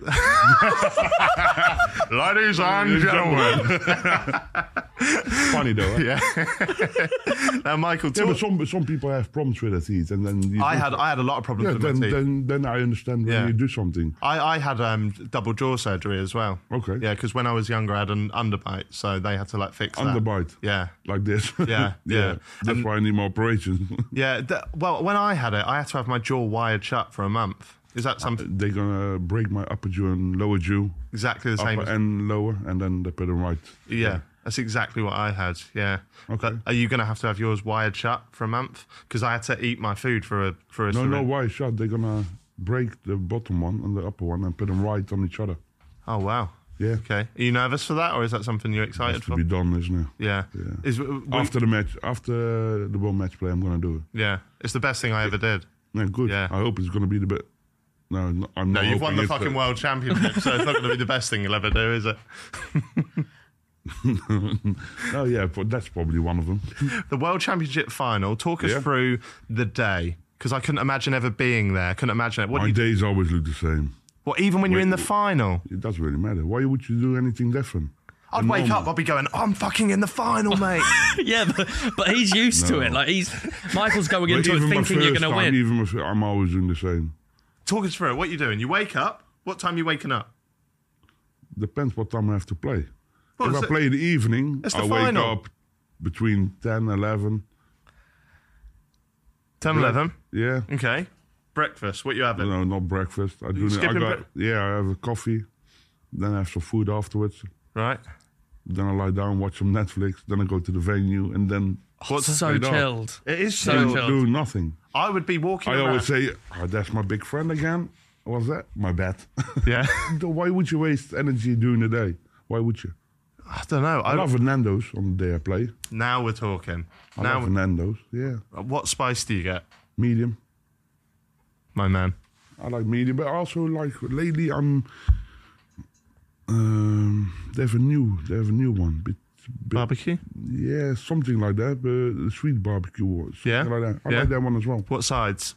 Ladies and gentlemen. Funny though. Eh? Yeah. Now, Michael, Yeah, talk- but some some people have problems with their teeth, and then you I do- had I had a lot of problems Yeah, with then my teeth. then then I understand when Yeah. you do something. I, I had um, double jaw surgery as well. Okay. Yeah, because when I was younger, I had an underbite, so they had to like fix that. Underbite. Yeah. Like this. Yeah, yeah. That's And- why I need more operations. Yeah. Th- well, when I had it, I had to have my jaw wired shut for a month. Is that something They're gonna break my upper jaw and lower jaw, exactly the same? upper As, and lower, and then they put them right. yeah, that's exactly what I had. Yeah. Okay. But are you going to have to have yours wired shut for a month? Because I had to eat my food for a for a. No, no, syringe. why shut? They're gonna break the bottom one and the upper one and put them right on each other. Oh wow. Yeah. Okay. Are you nervous for that, or is that something you're excited Has to for? be done, isn't it? Yeah. Yeah. Is will- After the match, after the world match play, I'm gonna do it. yeah, it's the best thing I ever did. Yeah, good. Yeah. I hope it's gonna be the bit. No, no, I'm No, not. you've won hoping the it's fucking world championship, so it's not going to be the best thing you'll ever do, is it? Oh yeah, but that's probably one of them. The world championship final. Talk us Yeah. through the day, because I couldn't imagine ever being there. Couldn't imagine it. What? My Do you, days always look the same. what? Even when you're Wait, in the final, It doesn't really matter. Why would you do anything different? I'd And wake normal. up. I'd be going, I'm fucking in the final, mate. Yeah, but, but he's used to No. it. Like he's Michael's going But into it even my thinking you're first going to time, win. Even if I'm always doing the same. Talk us through it. What you doing? You wake up. What time are you waking up? Depends what time I have to play. Well, if it's I the- play in the evening, it's I the wake final. up between ten, eleven. ten, eleven. Yeah. Okay. Breakfast. What you having? No, not breakfast. I do. I skipping got, bre- yeah, I have a coffee. Then I have some food afterwards. Right. Then I lie down, watch some Netflix. Then I go to the venue, and then What's so Straight up. chilled. It is So chill. chilled. do nothing. I would be walking I around. always say, oh, that's my big friend again. What's that? My bed. Yeah. Why would you waste energy during the day? Why would you? I don't know. I I love Nando's on the day I play. Now we're talking. I now, love Nando's. Yeah, what spice do you get, medium. my man? I like medium, but also like lately I'm. Um, they have a new, they have a new one. Bit, bit, Barbecue? Yeah, something like that. But the sweet barbecue was. Yeah? like that. I Yeah. like that one as well. What sides?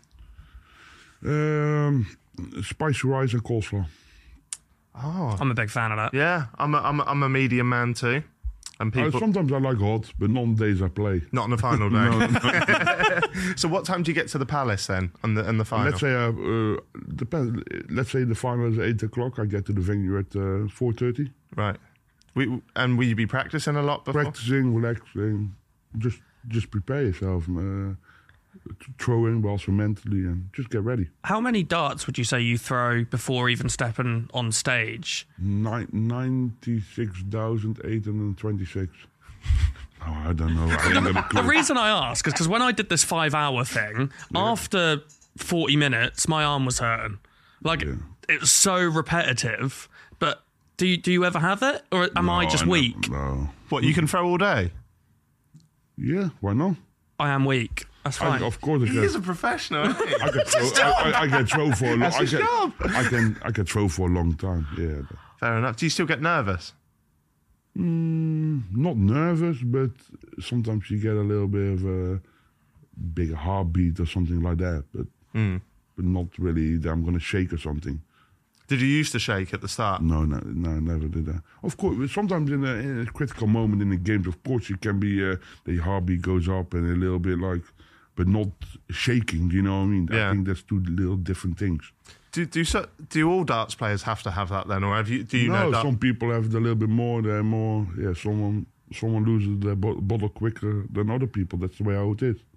Um, spicy rice and coleslaw. Oh, I'm a big fan of that. yeah. I'm a, I'm a, I'm a medium man too, and Uh, people sometimes I like hot, but not on days I play. not on the final day. So what time do you get to the palace then? On the on the final? Let's say, uh, uh, depends. Let's say the final is eight o'clock. I get to the venue at uh, four thirty. Right. We, and will you be practicing a lot before? Practicing, relaxing, just just prepare yourself. Uh, throwing, but also mentally, and just get ready. How many darts would you say you throw before even stepping on stage? Nine, ninety-six thousand eight hundred twenty-six. Oh, I don't know. I ain't got a The clue. reason I ask is because when I did this five-hour thing, after forty minutes, my arm was hurting. Like Yeah. it was so repetitive. But do you, do you ever have it, or am I No, just never- weak? No. What, you can throw all day? Yeah, why not? I am weak. That's I, fine. of course, I He can. is a professional, isn't he? I can throw. I, I, I can throw for a long. That's I his can, job. I can. I can throw for a long time. Yeah. but- Fair enough. Do you still get nervous? Mm, not nervous, but sometimes you get a little bit of a bigger heartbeat or something like that. But Hmm. but not really that I'm going to shake or something. Did you used to shake at the start? No, no, no, never did that. Of course, sometimes in a, in a critical moment in the games, of course, it can be uh, the heartbeat goes up and a little bit like, but not shaking. You know what I mean? Yeah. I think that's two little different things. Do do so, do all darts players have to have that then, or have you? Do you no, know? Dart- some people have it a little bit more. They're more. Yeah, someone someone loses their bo- bottle quicker than other people. That's the way how it is.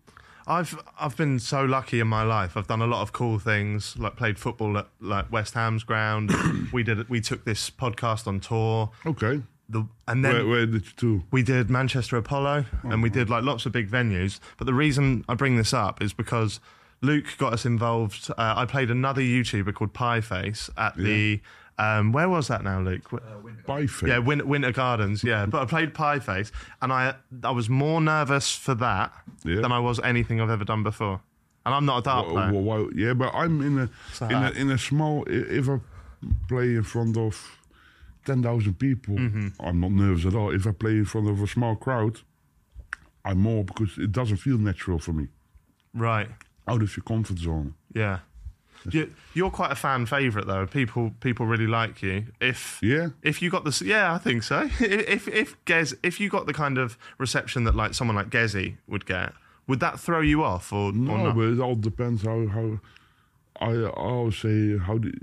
I've I've been so lucky in my life. I've done a lot of cool things, like played football at like West Ham's ground. we did we took this podcast on tour. Okay. The, and then Where, where did you do? we did Manchester Apollo, Oh, and we did like lots of big venues. But the reason I bring this up is because Luke got us involved. Uh, I played another YouTuber called Pieface at the. Um, where was that now, Luke? Uh, Pieface. yeah, Win- Winter Gardens. Yeah, but I played Pieface, and I I was more nervous for that Yeah. than I was anything I've ever done before. And I'm not a dart Well, player. well, well, yeah, but I'm in a So in a that- in a small. i- If I play in front of ten thousand people, Mm-hmm. I'm not nervous at all. If I play in front of a small crowd, I'm more because it doesn't feel natural for me. Right. Out of your comfort zone. Yeah. You, you're quite a fan favourite though. People people really like you. If Yeah. if you got this, yeah, I think so. If if Gez, if you got the kind of reception that like someone like Gezi would get, would that throw you off or, No, or not? but it all depends how how. I, I always say how do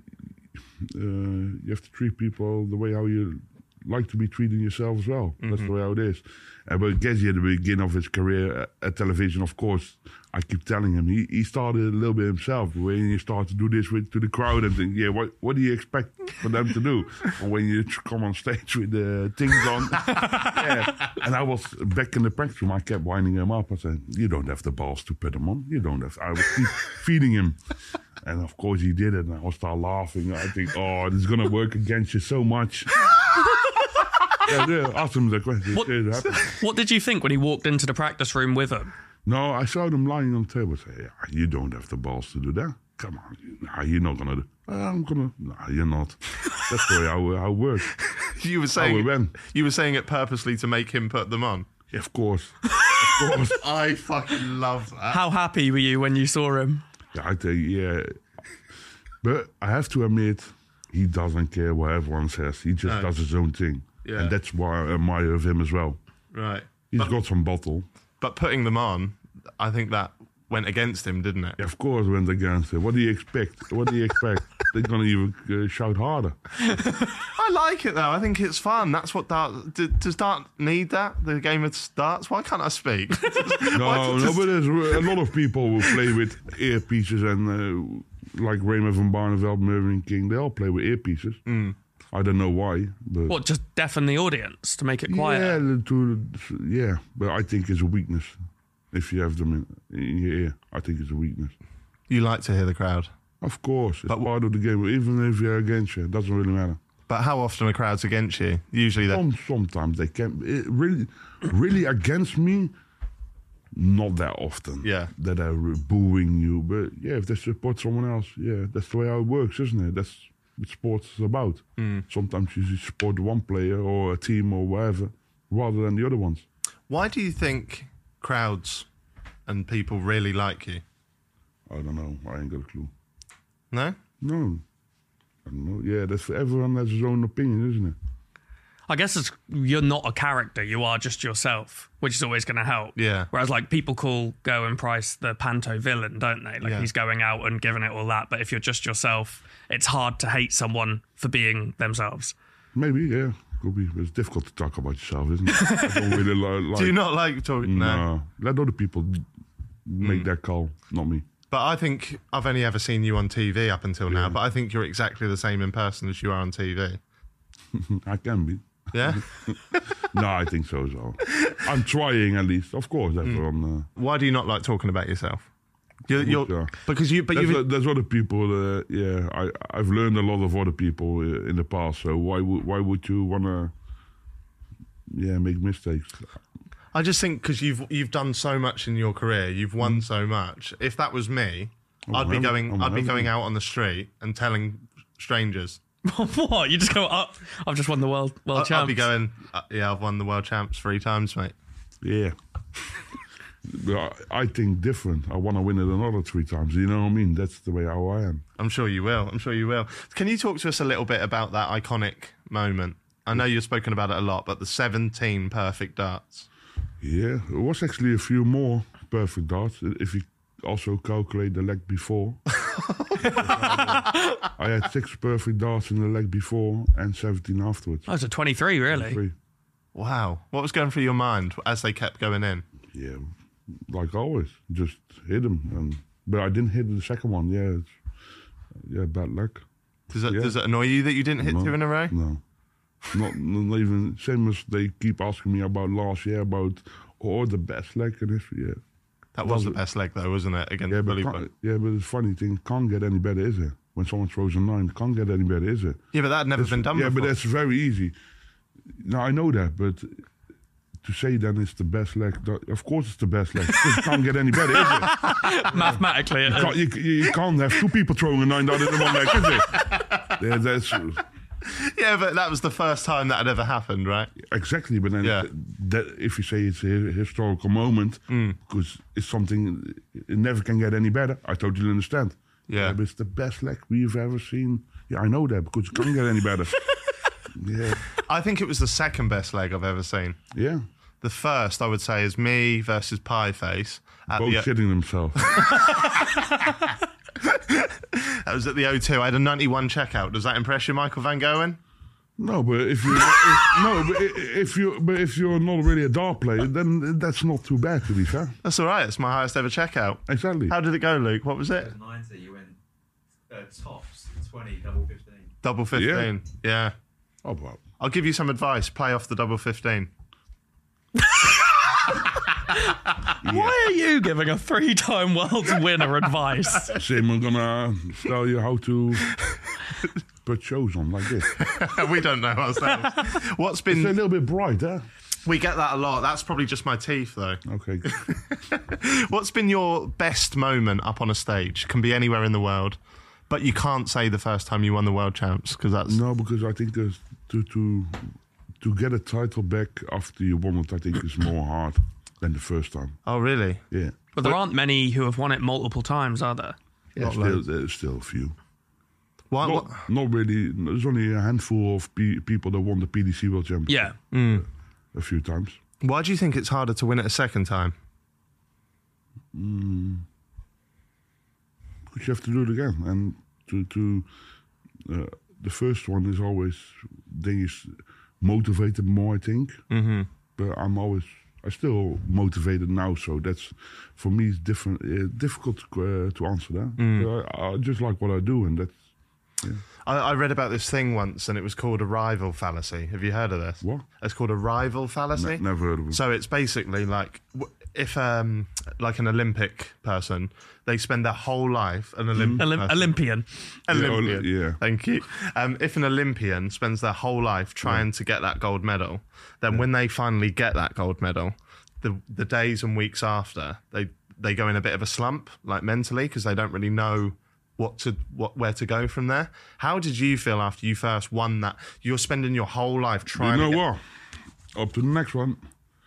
uh, you have to treat people the way how you like to be treating yourself as well. That's the way how it is. Uh, but Gezi at the beginning of his career at, at television, of course, I keep telling him he, he started a little bit himself. When you start to do this with to the crowd and think, yeah, what what do you expect for them to do? Or when you tr- come on stage with the things on, yeah. And I was back in the practice room. I kept winding him up. I said, "You don't have the balls to put them on. You don't have." I was keep feeding him. And of course he did it, and I was start laughing. I think, oh, this is gonna work against you so much. yeah, yeah. Ask him the question. What- It happened. What did you think when he walked into the practice room with him? No, I saw them lying on the table. I say, yeah, you don't have the balls to do that. Come on, nah, you're not gonna do. I'm gonna. Nah, you're not. That's the way how how it works. You were How saying we went. you were saying it purposely to make him put them on. Yeah, of course, of course. I fucking love that. How happy were you when you saw him? Yeah, I think yeah, but I have to admit, he doesn't care what everyone says. He just No. does his own thing, Yeah. and that's why I admire of him as well. Right. He's But, got some bottle. but putting them on, I think that went against him, didn't it? Yeah, of course, went against it. What do you expect? What do you expect? They're gonna even uh, shout harder. I like it though. I think it's fun. That's what dart. D- does dart need that? The game of darts. Why can't I speak? No, Why no, does- but there's a lot of people who play with earpieces and uh, like Raymond van Barneveld, Mervyn King, they all play with earpieces. Mm. I don't know why, but What, just deafen the audience to make it yeah, quieter? to, yeah, but I think it's a weakness if you have them in, in your ear. I think it's a weakness. You like to hear the crowd, Of course, it's But- part of the game. Even if you're against you, it doesn't really matter. but how often are crowds against you? Usually, they. Some, sometimes they can it really, really against me. Not that often. Yeah. That are booing you, but yeah, if they support someone else, yeah, that's the way how it works, isn't it? That's what sports is about. Sometimes you support one player or a team or whatever, rather than the other ones. Why do you think crowds and people really like you? I don't know. I ain't got a clue. No. No, I don't know. Yeah, that's for everyone has his own opinion, isn't it? I guess it's, you're not a character, you are just yourself, which is always going to help. Yeah. Whereas, like, people call Gowan Price the panto villain, don't they? Like, Yeah. he's going out and giving it all that. But if you're just yourself, it's hard to hate someone for being themselves. Maybe, yeah. Could be. But it's difficult to talk about yourself, isn't it? I don't really li- like. Do you not like talking? No. No. Let other people make that call, not me. But I think I've only ever seen you on T V up until now. But I think you're exactly the same in person as you are on T V. I can be. Yeah. No, I think so as well. I'm trying at least. Of course, everyone. Uh, Why do you not like talking about yourself? You're, you're, Yeah. because you. But there's, you. o- there's other people. Uh, yeah, I I've learned a lot of other people uh, in the past. So why would why would you wanna? Yeah, make mistakes. I just think because you've you've done so much in your career, you've Mm. won so much. If that was me, I'd be haven't- going. I I'd be haven't. going out on the street and telling strangers. What? You just go up, I've just won the world, world I'd, champs. I'd be going. Uh, yeah, I've won the world champs three times, mate. Yeah. But I I think different. I want to win it another three times. You know what I mean? That's the way how I am. I'm sure you will. I'm sure you will. Can you talk to us a little bit about that iconic moment? I know you've spoken about it a lot, but the seventeen perfect darts. Yeah, there was actually a few more perfect darts if you also calculate the leg before. I had six perfect darts in the leg before and seventeen afterwards. Oh, so twenty-three, really? Three. Wow. What was going through your mind as they kept going in? Yeah, like always, just hit him. And but I didn't hit the second one. Yeah, it's, yeah, bad luck. Does that Yeah. does it annoy you that you didn't hit No. two in a row? No, not, not even same as they keep asking me about last year about or the best leg in history. Yeah, That was the best leg though, wasn't it? Against yeah, but Bully can't- Boy. yeah, but it's funny thing. Can't get any better, is it? When someone throws a nine, can't get any better, is it? Yeah, but that had never been done yeah, before. but that's very easy. No, I know that, but to say then it's the best leg, that- of course it's the best leg. Because it can't get any better, is it? Mathematically, it You is. can't, you, you can't have two people throwing a nine down in one leg, is it? Yeah, that's Yeah, but that was the first time that had ever happened, right? exactly. But then, Yeah. th- that, if you say it's a hi- historical moment, because it's something, it never can get any better. I totally understand. Yeah. but it's the best leg we've ever seen. Yeah, I know that because it can't get any better. Yeah, I think it was the second best leg I've ever seen. yeah. The first, I would say, is me versus Pieface. At Both the, shitting themselves. that was at the O two. I had a ninety-one checkout. Does that impress you, Michael Van Gogh? No, but if you if, no, but i- if you but if you're not really a dart player, then that's not too bad to be fair. That's all right. It's my highest ever checkout. Exactly. How did it go, Luke? What was it? ninety, you went uh, tops, twenty, double fifteen. Double fifteen. Yeah. Oh well. I'll give you some advice. Play off the double fifteen. Why are you giving a three-time world winner advice? Sim, I'm gonna tell you how to put shows on like this. We don't know ourselves. What's It's a been? little bit bright, huh? We get that a lot. That's probably just my teeth, though. Okay. What's been your best moment up on a stage? Can be anywhere in the world, but you can't say the first time you won the world champs because that's No, because I think there's to to to get a title back after you won it, I think is more hard than the first time. Oh, really? Yeah. But there aren't many who have won it multiple times, are there? Yeah, still, there's still a few. Why? Not, What? not really. There's only a handful of pe- people that won the P D C World Championship Yeah. a few times. Why do you think it's harder to win it a second time? Because you have to do it again, and to to uh, the first one is always then you s- motivated more, I think. Mm-hmm. But I'm always I still motivated now, so that's for me it's different. Uh, difficult to, uh, to answer that. I, I just like what I do, and that's I, I read about this thing once, and it was called a rival fallacy. Have you heard of this? What? It's called a rival fallacy. ne- never heard of it. So it's basically like w- if um like an Olympic person, they spend their whole life an Olympic Olymp- Olympian. Olympian. Yeah, yeah. Thank you. Um, if an Olympian spends their whole life trying to get that gold medal, then when they finally get that gold medal, the the days and weeks after, they they go in a bit of a slump, like mentally, because they don't really know what to what where to go from there. How did you feel after you first won that? You're spending your whole life You trying know to get, what? Up to the next one.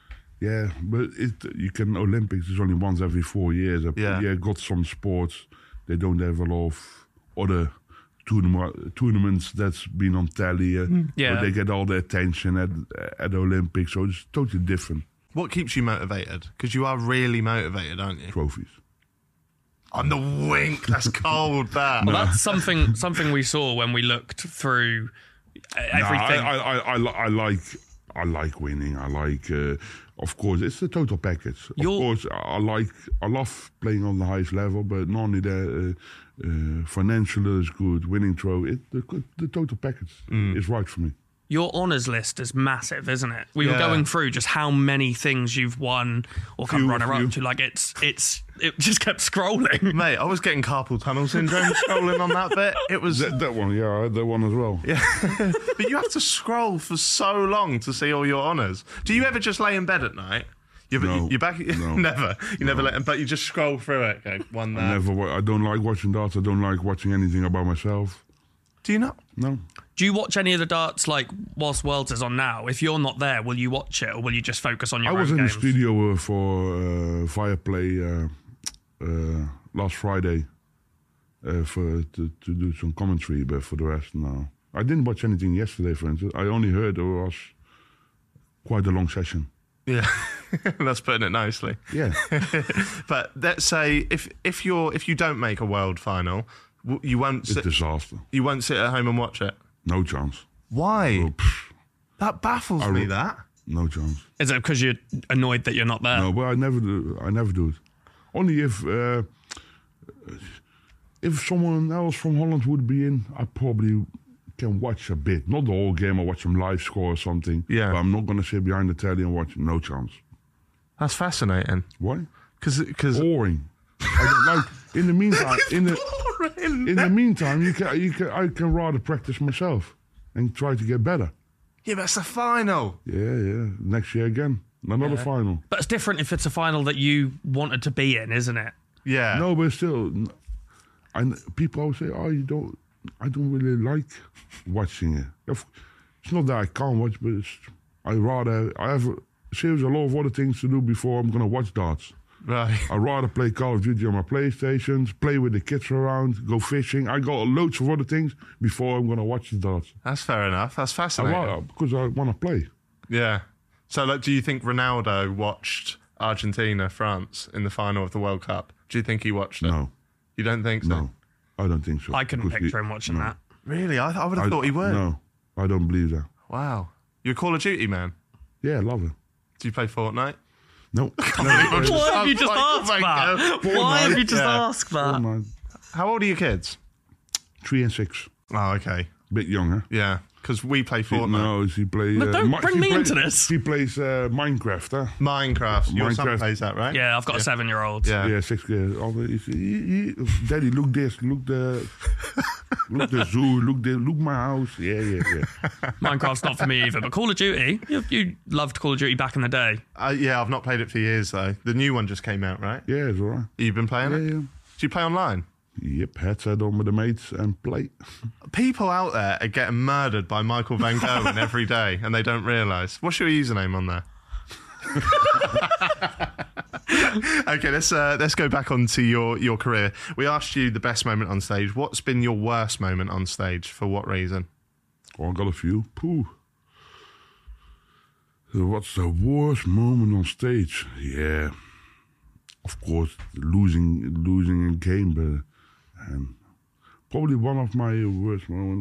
Yeah, but it, you can Olympics is only once every four years. Uh, Yeah. yeah, got some sports they don't have a lot of other tournament, tournaments that's been on telly. Uh, Yeah. where they get all the attention at at the Olympics, so it's totally different. What keeps you motivated? Because you are really motivated, aren't you? Trophies. On the wink. That's cold. That. Well, that's something something we saw when we looked through uh, everything. Nah, I, I, I, I, li- I like I like winning. I like, uh, of course, it's the total package. Of You're- course, I like I love playing on the highest level, but not only that, uh, uh, financial is good. Winning trophy, it, the, the total package Mm. is right for me. Your honours list is massive, isn't it? We were Yeah. going through just how many things you've won or come Few, runner few. up to. Like it's it's it just kept scrolling. Mate, I was getting carpal tunnel syndrome scrolling on that bit. It was, That, that one, yeah, I had that one as well. yeah. But you have to scroll for so long to see all your honours. Do you ever just lay in bed at night? You're, No, you're back. no. Never. You never let. But you just scroll through it. Okay, one I there. never. wa- I don't like watching darts. I don't like watching anything about myself. Do you not? No. Do you watch any of the darts like whilst Worlds is on now? If you're not there, will you watch it or will you just focus on your I own was in games? the studio uh, for uh, Viaplay uh, uh, last Friday uh, for to, to do some commentary, but for the rest, no. I didn't watch anything yesterday, for instance. I only heard it was quite a long session. Yeah, that's putting it nicely. Yeah. But let's say if if you're if you don't make a world final, w- you won't It's sit, disaster. you won't sit at home and watch it. No chance. Why? Oh, pff. That baffles I me. re- That. No chance. Is it because you're annoyed that you're not there? No, but I never do. I never do it. Only if uh, if someone else from Holland would be in, I probably can watch a bit. Not the whole game. I watch some live score or something. Yeah. But I'm not going to sit behind the telly and watch. No chance. That's fascinating. Why? Because Boring. I don't like. In the meantime, in the in the meantime, you can you can I can rather practice myself and try to get better. yeah, but it's the final. Yeah, yeah. Next year again, another Yeah. final. But it's different if it's a final that you wanted to be in, isn't it? Yeah. No, but still, and people always say, "Oh, you don't." I don't really like watching it. If- It's not that I can't watch, but it's, I rather I have seriously a lot of other things to do before I'm gonna watch darts. Right. I'd rather play Call of Duty on my PlayStations, play with the kids around, go fishing. I got loads of other things before I'm gonna watch the darts. That's fair enough. That's I fascinating. rather, because I want to play. Yeah. So, like, do you think Ronaldo watched Argentina, France in the final of the World Cup? Do you think he watched it? No, You don't think so? no, I don't think so. I couldn't Because picture he- him watching no. that. Really? I, I would have I- thought he would. No, I don't believe that. Wow. You're a Call of Duty man. Yeah, I love it. Do you play Fortnite? No, no Why have you just Oh asked my that? God. Why have you just Yeah. asked that? Fortnite. How old are your kids? Three and six, Oh, okay. bit younger. Yeah. Because we play Fortnite. No, he plays. No, don't bring he me play- into this. He plays uh, Minecraft, huh? Minecraft. Your son Minecraft. plays that, right? Yeah, I've got a seven-year-old. Yeah. Yeah, six years old. He, he, he, Daddy, look this, look the, look the zoo, look the, look my house. Yeah, yeah, yeah. Minecraft's not for me either, but Call of Duty, you, you loved Call of Duty back in the day. Uh, yeah, I've not played it for years, though. The new one just came out, right? Yeah, it's alright. You've been playing Yeah, it? yeah. Do you play online? Yep, headset on with the mates and play. People out there are getting murdered by Michael Van Gogh every day, and they don't realise. What's your username on there? Okay, let's uh, let's go back onto your, your career. We asked you the best moment on stage. What's been your worst moment on stage? For what reason? Oh, I got a few. Pooh. So what's the worst moment on stage? Yeah, of course, losing losing a game, but um, probably one of my worst moments.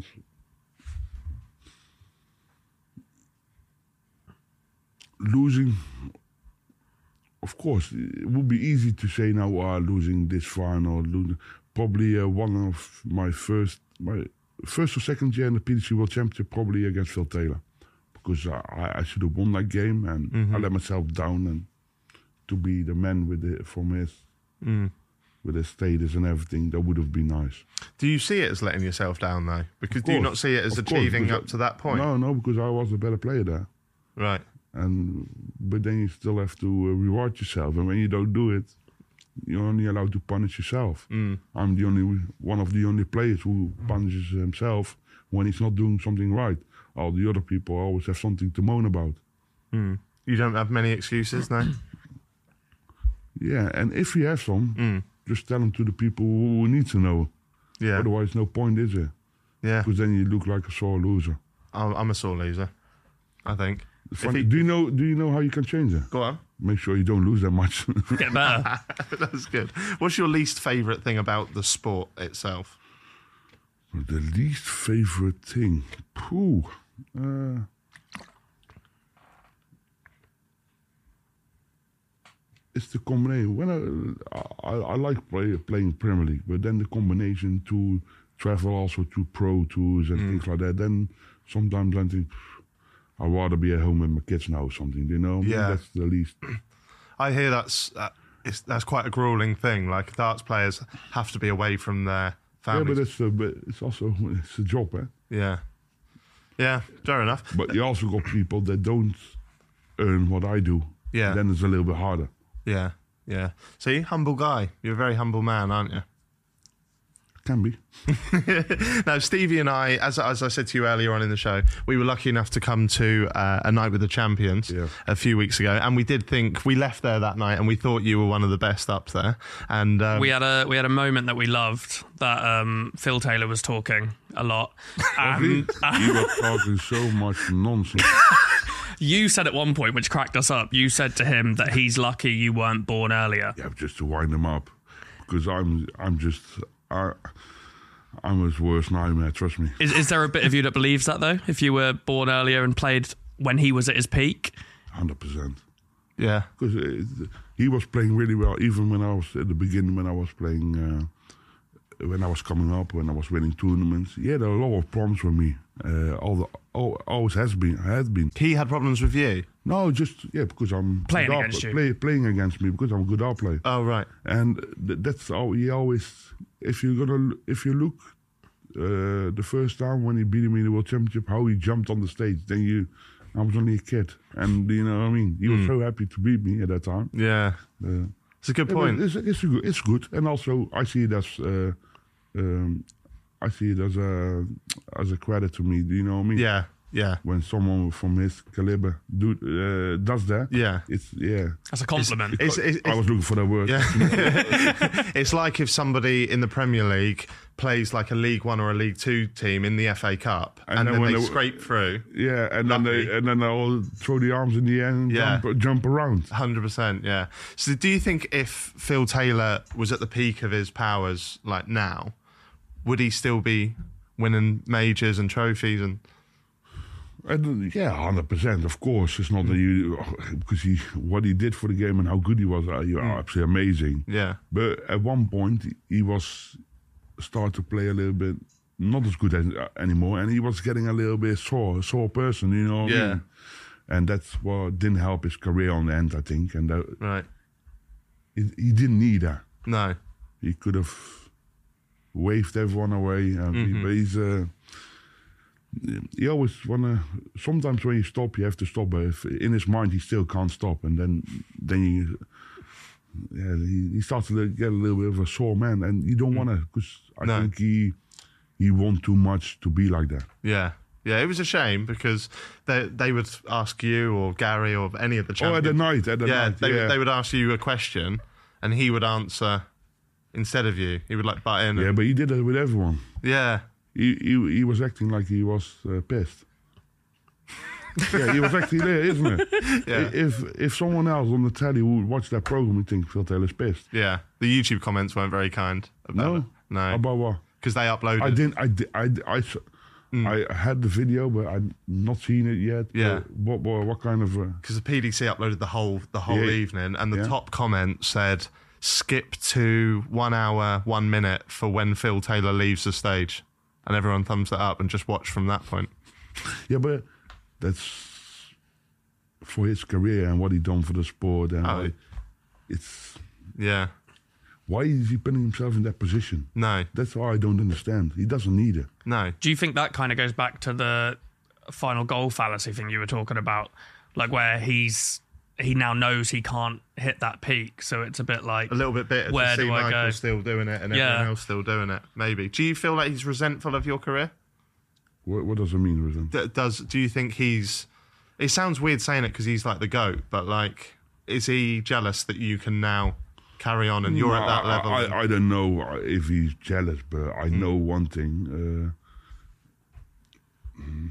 Losing, of course, it would be easy to say now, ah, losing this final, losing. Probably uh, one of my first, my first or second year in the P D C World Championship, probably against Phil Taylor, because I, I should have won that game, and Mm-hmm. I let myself down, and to be the man with the from his, Mm. with his status and everything, that would have been nice. Do you see it as letting yourself down, though? Because Of do you course, not see it as of course, achieving because up I- to that point? No, no, because I was a better player there. Right. And but then you still have to uh, reward yourself, and when you don't do it, you're only allowed to punish yourself. Mm. I'm the only one of the only players who punishes himself when he's not doing something right. All the other people always have something to moan about. You don't have many excuses, no? Yeah, and if you have some, Mm. just tell them to the people who need to know. Yeah. Otherwise, no point is there, Yeah. because then you look like a sore loser. I'm, I'm a sore loser, I think. If Funny, he- do you know? Do you know how you can change it? Go on. Make sure you don't lose that much. Get better. That's good. What's your least favourite thing about the sport itself? The least favorite thing, pooh. Uh, it's the combination. When I I, I like play, playing Premier League, but then the combination to travel also to pro tours and things like that. Then sometimes I think I'd rather be at home with my kids now or something. You know, Yeah. that's the least. I hear that's uh, it's, that's quite a grueling thing. Like darts players have to be away from their Yeah, families. but it's uh, but it's also it's a job, eh? yeah, yeah, fair enough. But you also got people that don't earn what I do. Yeah. Then it's a little bit harder. Yeah, yeah. See, humble guy. You're a very humble man, aren't you? Can be. Now, Stevie and I, as, as I said to you earlier on in the show, we were lucky enough to come to uh, a night with the champions Yeah. a few weeks ago, and we did think we left there that night, and we thought you were one of the best up there. And um, We had a we had a moment that we loved that um, Phil Taylor was talking a lot. And You were talking so much nonsense. you said at one point, which cracked us up, you said to him that he's lucky you weren't born earlier. Yeah, just to wind him up, because I'm I'm just I, I'm his worst nightmare. Trust me. Is, is there a bit of you that believes that, though? If you were born earlier and played when he was at his peak, hundred percent. Yeah. Because he was playing really well, even when I was at the beginning, when I was playing, uh, when I was coming up, when I was winning tournaments. He had a lot of problems with me. Uh, all the, all, always has been, had been. He had problems with you? No, just, yeah, because I'm... Playing good against up, you. Play, playing against me, because I'm a good out player. Oh, right. And th- that's how he always, if you're gonna, if you look, uh, the first time when he beat me in the World Championship, how he jumped on the stage, then you... I was only a kid, and you know what I mean. He was Mm. so happy to beat me at that time. Yeah. Uh, It's a good yeah, but point. It's, it's, a good, it's good, and also I see it as uh, um, I see it as a as a credit to me. Do you know what I mean? Yeah. Yeah. When someone from his caliber do uh, does that, Yeah. it's yeah. That's a compliment. It's, it's, I it's, was looking for that word. yeah. It's like if somebody in the Premier League plays like a League One or a League Two team in the F A Cup, and, And then, then when they they- scrape through. Yeah, and then Lucky. they and then they'll throw the arms in the air and Yeah. jump, jump around. Hundred percent, yeah. So, do you think if Phil Taylor was at the peak of his powers, like now, would he still be winning majors and trophies? And And, yeah, hundred percent. Of course, it's not that you because he what he did for the game and how good he was. Uh, you are absolutely amazing. yeah, But at one point, he was started to play a little bit not as good as, uh, anymore, and he was getting a little bit sore, a sore person. You know. What I Yeah. mean? And that's what didn't help his career on the end, I think. And that, right. he, he didn't need that. No, He could have waved everyone away. And he, but he's. Uh, he always wanna. Sometimes when you stop, you have to stop. But if in his mind, he still can't stop, and then then you. Yeah, he, he starts to get a little bit of a sore man, and you don't want to because I No. think he he won too much to be like that. yeah, yeah. It was a shame because they they would ask you or Gary or any of the Oh, at the champions. night, at the yeah, night, they yeah, they would ask you a question, and he would answer instead of you. He would like butt in. yeah, and, but he did it with everyone. yeah. He he, he was acting like he was uh, pissed. Yeah, he was actually there, isn't it? Yeah. If if someone else on the telly would watch that program, would think Phil Taylor's pissed. Yeah, the YouTube comments weren't very kind about No, it. No, about what? because they uploaded. I didn't. I did. I, I, s- I had the video, but I've not seen it yet. Yeah. Uh, what, what what kind of? Uh, Because the P D C uploaded the whole the whole Yeah. evening, and the Yeah. top comment said, "Skip to one hour, one minute for when Phil Taylor leaves the stage," and everyone thumbs it up and just watch from that point. yeah, but that's for his career and what he done for the sport, and Oh. what- it's Yeah, why is he putting himself in that position? no, That's why I don't understand. He doesn't need it. no, Do you think that kind of goes back to the final goal fallacy thing you were talking about? Like where he's he now knows he can't hit that peak, so it's a bit like a little bit bitter Where to see do I Michael go? still doing it and Yeah. everyone else still doing it. Maybe. Do you feel like he's resentful of your career? What, what does it mean, Rizan? D- does do you think he's? It sounds weird saying it because he's like the GOAT, but like, is he jealous that you can now carry on and you're at that I, level? I, and- I, I don't know if he's jealous, but I know one thing. Uh, mm,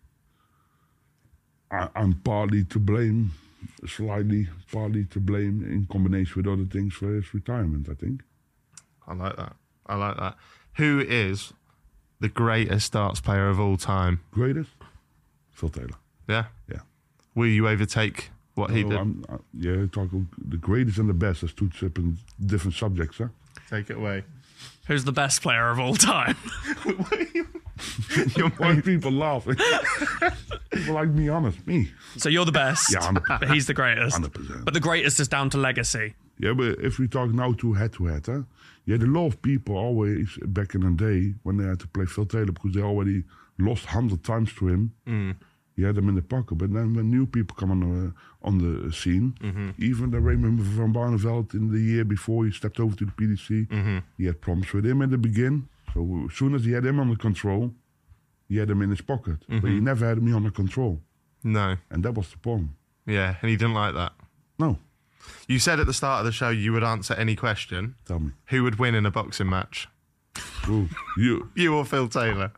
I, I'm partly to blame, slightly partly to blame in combination with other things for his retirement, I think. I like that. I like that. Who is the greatest darts player of all time? Greatest? Phil Taylor. Yeah. Yeah. Will you overtake what he Oh, did? I'm, I, yeah, talk of the greatest and the best. That's two different, different subjects, huh? Take it away. who's the best player of all time? You're Why are people laughing? People like me honest. Me. So you're the best, Yeah, one hundred percent. but he's the greatest. one hundred percent. But the greatest is down to legacy. Yeah, but if we talk now to head to head, huh? You had a lot of people always back in the day when they had to play Phil Taylor because they already lost hundred times to him. Mm. You had them in the pocket, but then when new people come on the on the scene, mm-hmm. even the Raymond van Barneveld in the year before he stepped over to the P D C, mm-hmm. he had problems with him at the begin. So as soon as he had him under control, he had him in his pocket, mm-hmm. but he never had me under control, No. and that was the problem. Yeah, and he didn't like that. No, You said at the start of the show you would answer any question. tell me, Who would win in a boxing match? Ooh, you. You or Phil Taylor?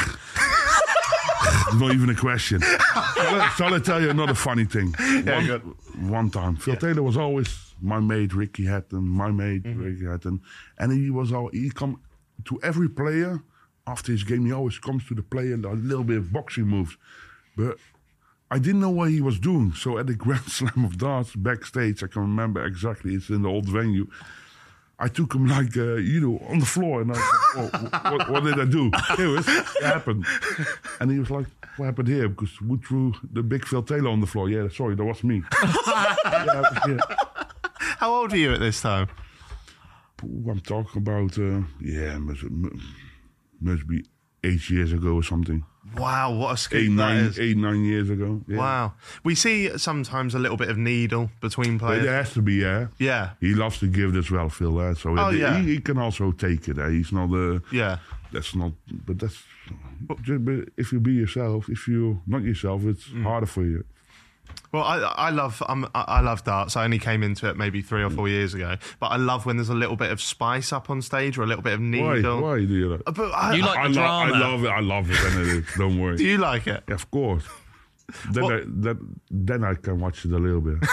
Not even a question. Shall I tell you another funny thing? Yeah, one, good. one time, Phil Taylor was always my mate, Ricky Hatton, my mate, Mm-hmm. Ricky Hatton, and he was all he come to every player after his game. He always comes to the player a little bit of boxing moves, but I didn't know what he was doing. So at the Grand Slam of Darts backstage, I can remember exactly. It's in the old venue. I took him like, uh, you know, on the floor. And I said, oh, what, what did I do? Here it happened. And he was like, what happened here? Because Wood threw the big Phil Taylor on the floor. Yeah, sorry, that was me. yeah, yeah. How old are you at this time? I'm talking about, uh, yeah, must, must be eight years ago or something. Wow, what a scoop Eight, that nine, is. eight, nine years ago. Yeah. Wow. We see sometimes a little bit of needle between But players. it has to be, yeah. Yeah. He loves to give it as well, Phil. Uh, so Oh, it, yeah. he, he can also take it. Uh, he's not a. Yeah. That's not. But that's. Just, but if you be yourself, if you're not yourself, it's Mm. harder for you. Well, I, I love I'm, I I love darts. I only came into it maybe three or four years ago, but I love when there's a little bit of spice up on stage or a little bit of Why? needle. Why do you that? Uh, But I, You like I, the lo- I drama. love it. I love it when it is. Don't worry. do you like it? Yeah, of course. Then What- I, that, then I can watch it a little bit.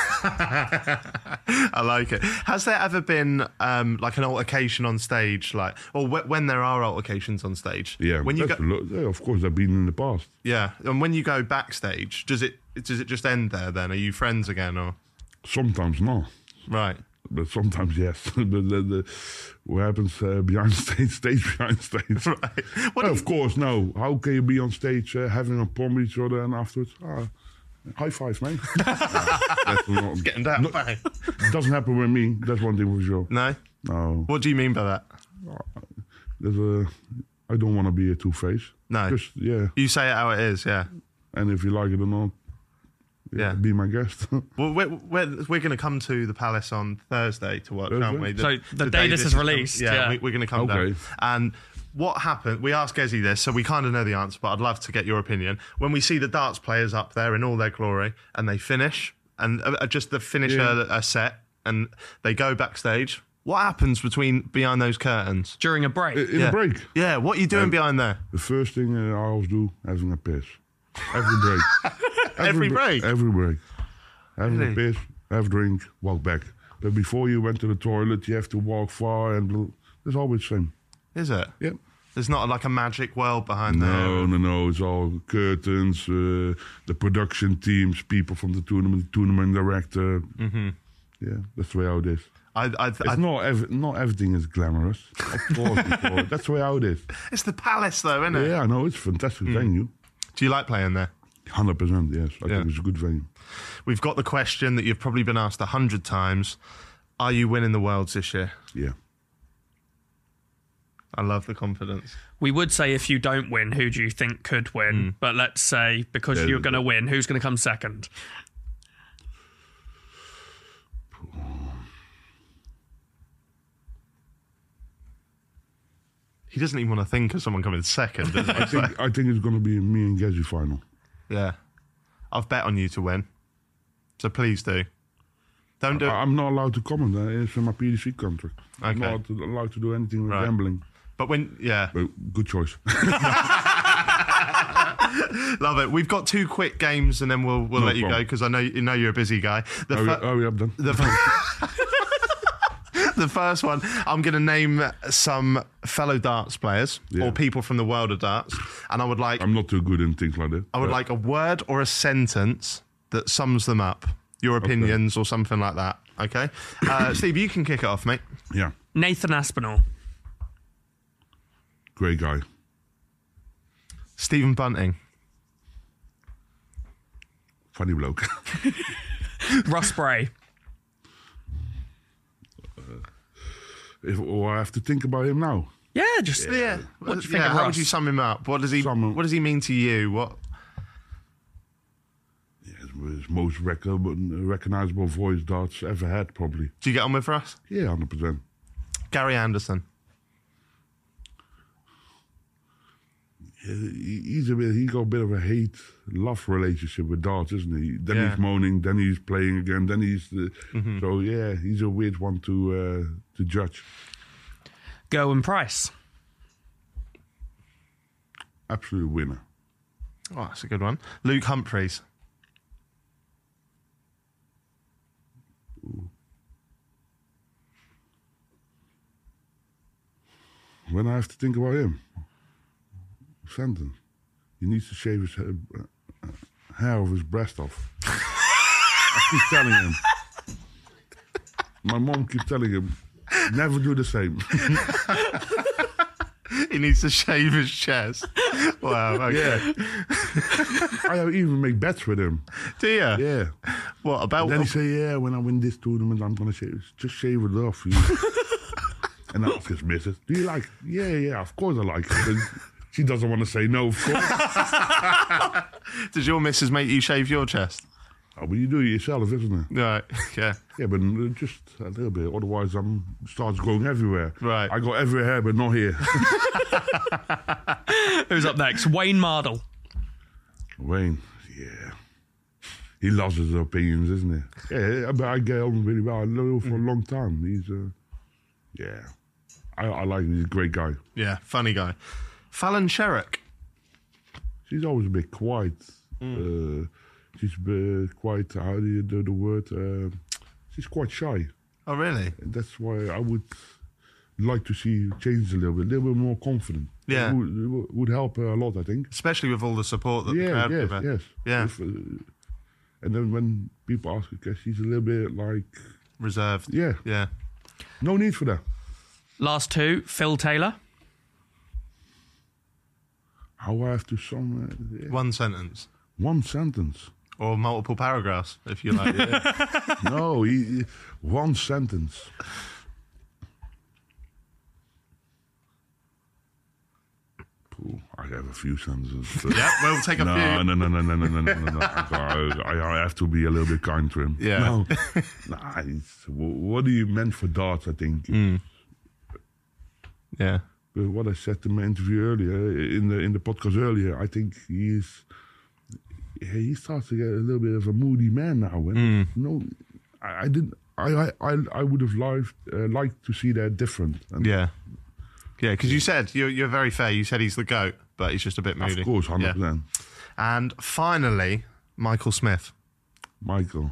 I like it. Has there ever been um, like an altercation on stage, like, or wh- when there are altercations on stage? Yeah, When you that's go, a lo- yeah, of course, I've been in the past. yeah, and when you go backstage, does it does it just end there? Then are you friends again, or Sometimes not, right? but sometimes yes. the, the, the, what happens uh, behind stage, stage behind stage. Right. What Oh, do of course, no. How can you be on stage uh, having a pom with each other and afterwards, ah, high five, man? Nah, that's not, Getting down, no, bang. doesn't happen with me. That's one thing for sure. No. No, What do you mean by that? there's a. I don't want to be a two face. No. Just yeah. You say it how it is, yeah. And if you like it or not, yeah, Yeah. be my guest. Well, we're, we're, we're going to come to the Palace on Thursday to work, aren't we? So the day this is released, Yeah, yeah. We, we're going to come Okay. down. And what happened, we asked Gezi this, so we kind of know the answer, but I'd love to get your opinion. When we see the darts players up there in all their glory and they finish, and uh, just the finish Yeah. a, a set, and they go backstage, what happens between behind those curtains? During a break. in yeah. a break, Yeah, what are you doing Um, behind there? the first thing uh, I always do, having a piss. Every break. Every br- break? Every break. Having Really? a piss, have a drink, walk back. But before you went to the toilet, you have to walk far, and bl- it's always the same. Is it? Yep. There's not like a magic world behind there. No, no, no. It's all curtains, uh, the production teams, people from the tournament, tournament director. Mm-hmm. Yeah, that's the way how it is. I, I, It's I, not ev- not everything is glamorous. Of course, of course. That's the way how it is. it's the Palace, though, isn't it? Yeah, I know. It's a fantastic venue. Do you like playing there? one hundred percent, yes. I Yeah. think it's a good venue. We've got the question that you've probably been asked a hundred times. Are you winning the Worlds this year? Yeah. I love the confidence. We would say if you don't win, who do you think could win? But let's say because Yeah, you're the- going to win, who's going to come second? He doesn't even want to think of someone coming second, does he? I think I think it's going to be me and Gezi final. Yeah. I've bet on you to win. So please do. Don't do it. I, I'm not allowed to comment. Uh, it's in my P D C contract. I'm Okay. not allowed to do anything with Right. gambling. But when, yeah, But good choice. love it. We've got two quick games and then we'll we'll No let you go problem. because I know you know you're a busy guy. The, hurry, fir- hurry up then. the, fir- the first one, I'm going to name some fellow darts players Yeah. or people from the world of darts, and I would like I'm not too good in things like that. I would but like a word or a sentence that sums them up. Your opinions or something like that. Okay, uh, Steve, you can kick it off, mate. Yeah, Nathan Aspinall. great guy. Stephen Bunting. Funny bloke. Ross Bray. if, or I have to think about him now. Yeah, just Yeah. What do you think yeah, of how Ross? would you sum him up? What does he? Sum him- What does he mean to you? What? Yeah, his his most rec- recognizable voice darts ever had, probably. Do you get on with Russ? Yeah, one hundred percent. Gary Anderson. Yeah, he- he's a bit. He got a bit of a hate love relationship with darts, isn't he? Then Yeah. he's moaning, then he's playing again, then he's. Uh, Mm-hmm. So yeah, he's a weird one to uh, to judge. Gerwyn Price. Absolute winner. Oh, that's a good one. Luke Humphreys. When I have to think about him, sentence. He needs to shave his head, uh, hair of his breast off. I keep telling him. My mom keeps telling him, never do the same. He needs to shave his chest. Wow. Okay. Yeah. I even make bets with him. Do you? Yeah. What about? Then he say, yeah, when I win this tournament, I'm going to shave. Just shave it off. You. And I ask his missus, do you like it? Yeah, yeah, of course I like it. And she doesn't want to say no, of course. Does your missus make you shave your chest? Oh, but you do it yourself, isn't it? Right. Yeah. Yeah, but uh, just a little bit. Otherwise, I'm starts growing everywhere. Right. I got every hair, but not here. Who's up next? Wayne Mardle. Wayne, yeah. He loves his opinions, isn't he? Yeah, but I get on really well. I know him for a long time. He's, uh, yeah. I, I like him. He's a great guy. Yeah. Funny guy. Fallon Sherrock. She's always a bit quiet. Mm. Uh, she's uh, quite, how do you do the word? Uh, she's quite shy. Oh, really? And that's why I would like to see her change a little bit, a little bit more confident. Yeah. It would, it would- would help her a lot, I think. Especially with all the support that the Yeah, crowd yes, give her. yes. Yeah. If, uh, and then when people ask her, 'cause she's a little bit like, Reserved. yeah, Yeah. no need for that. Last two, Phil Taylor. How I have to sum uh, yeah. One sentence. one sentence. Or multiple paragraphs, if you like. Yeah. No, he, he- one sentence. Pooh, I have a few sentences. but- Yeah, we'll take a No, few. no, no, no, no, no, no, no, no, no. I, I, I have to be a little bit kind to him. Yeah. No, nah, it's, wh- what do you meant for darts, I think. Mm. Yeah. But what I said in my interview earlier, in the in the podcast earlier, I think he's he starts to get a little bit of a moody man now. And Mm. no, I, I didn't. I I I would have liked uh, liked to see that different. And Yeah. Yeah, because you said, you're, you're very fair, you said he's the GOAT, but he's just a bit moody. Of course, hundred Yeah. percent. And finally, Michael Smith. Michael.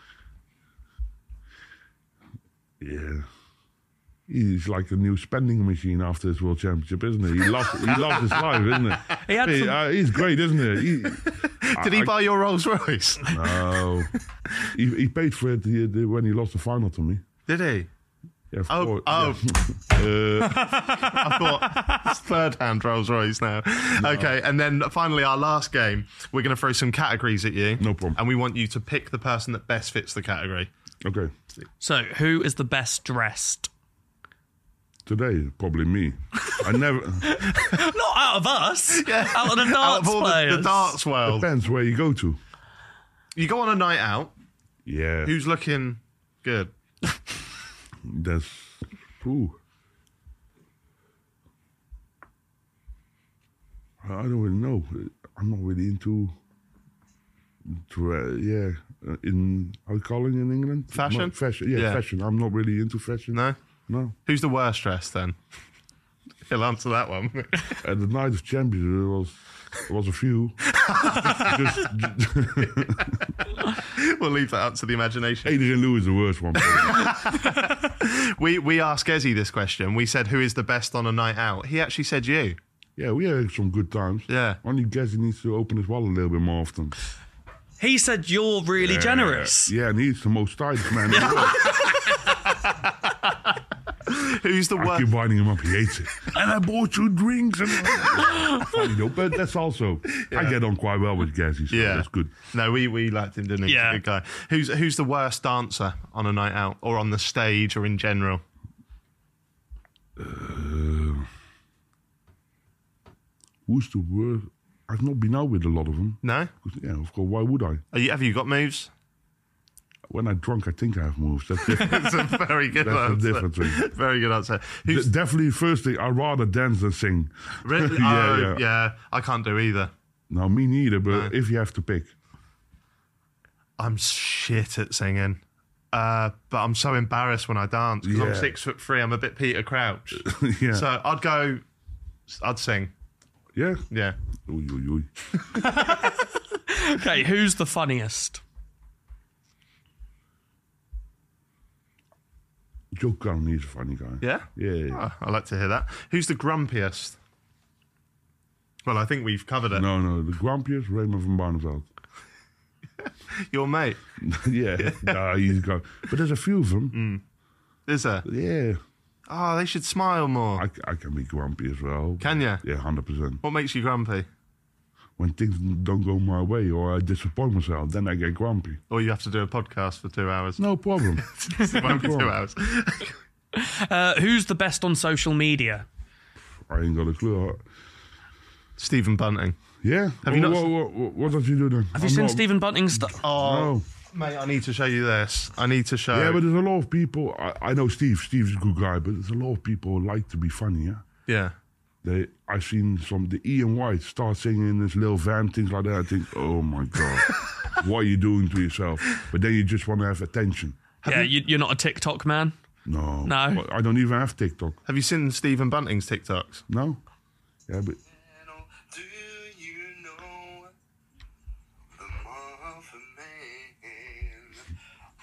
Yeah. He's like a new spending machine after his World Championship, isn't he? He loves, he loves his life, isn't it? He had Hey, some- uh, he's great, isn't he? he Did he I- buy your Rolls Royce? No. he, he paid for it the, the, when he lost the final to me. Did he? Yeah, of Oh, course. oh. Yeah. Uh, I thought it's third hand Rolls Royce now. Okay, and then finally, our last game, we're going to throw some categories at you. No problem. And we want you to pick the person that best fits the category. okay. So, who is the best dressed? Today, probably me. I never. Not out of us. Yeah. Out of the Out darts of all the, players. the darts world. Depends where you go to. You go on a night out. Yeah. Who's looking good? That's. Ooh. I don't really know. I'm not really into. into uh, yeah. Uh, in. How you call it in England? Fashion? Not fashion. Yeah, Yeah. fashion. I'm not really into fashion. No? No. Who's the worst dressed then? He'll answer that one. At the Night of Champions, there was. There was a few. Just, We'll leave that up to the imagination. Adrian Lewis, the worst one. probably. We we asked Ezzy this question. We said, who is the best on a night out? He actually said you. Yeah, we had some good times. Yeah. Only guess he needs to open his wallet a little bit more often. He said you're really generous. Yeah, and he's the most stylish man in the world. Who's the I worst? keep winding him up. He hates it. And I bought you drinks. And funny though, but that's also I get on quite well with Gazzy, so Yeah. that's good. No, we, we liked him, didn't he? Yeah. He's a good guy. Who's who's the worst dancer on a night out, or on the stage, or in general? Uh, who's the worst? I've not been out with a lot of them. No. Yeah, of course. Why would I? Are you, have you got moves? When I'm drunk, I think I have moves. That's different. That's a very good That's a answer. different thing. Very good answer. De- Who's definitely, first thing, I'd rather dance than sing. really? yeah, oh, yeah. yeah. I can't do either. No, me neither. But No. if you have to pick, I'm shit at singing. Uh, but I'm so embarrassed when I dance because I'm Yeah. six foot three. I'm a bit Peter Crouch. yeah, So I'd go. I'd sing. yeah. Yeah. Oy, oy, oy. Okay, who's the funniest? Joe Cullen, he's a funny guy. Yeah. Yeah, yeah. Oh, I like to hear that. Who's the grumpiest? Well, I think we've covered it. No, no, the grumpiest, Raymond van Barneveld. Your mate. yeah, nah, he's got. But there's a few of them. Mm. Is there? Yeah, Oh, they should smile more. I, I can be grumpy as well. Can you? Yeah, hundred percent. What makes you grumpy? When things don't go my way or I disappoint myself, then I get grumpy. Or you have to do a podcast for two hours. No problem. It won't be two hours. Uh, who's the best on social media? I ain't got a clue. Stephen Bunting. Yeah. Have you what, not- What, what, what did you do then? Have you seen Stephen Bunting's stuff? Oh, No. mate, I need to show you this. I need to show. Yeah, but there's a lot of people. I, I know Steve. Steve's a good guy, but there's a lot of people who like to be funny. Yeah. yeah. They, I've seen some the Ian White start singing in this little van, things like that. I think, oh my god, what are you doing to yourself? But then you just want to have attention. Yeah, you, you're not a TikTok man. No, No. Well, I don't even have TikTok. Have you seen Stephen Bunting's TikToks? No, yeah, but Do you know the Martha Man?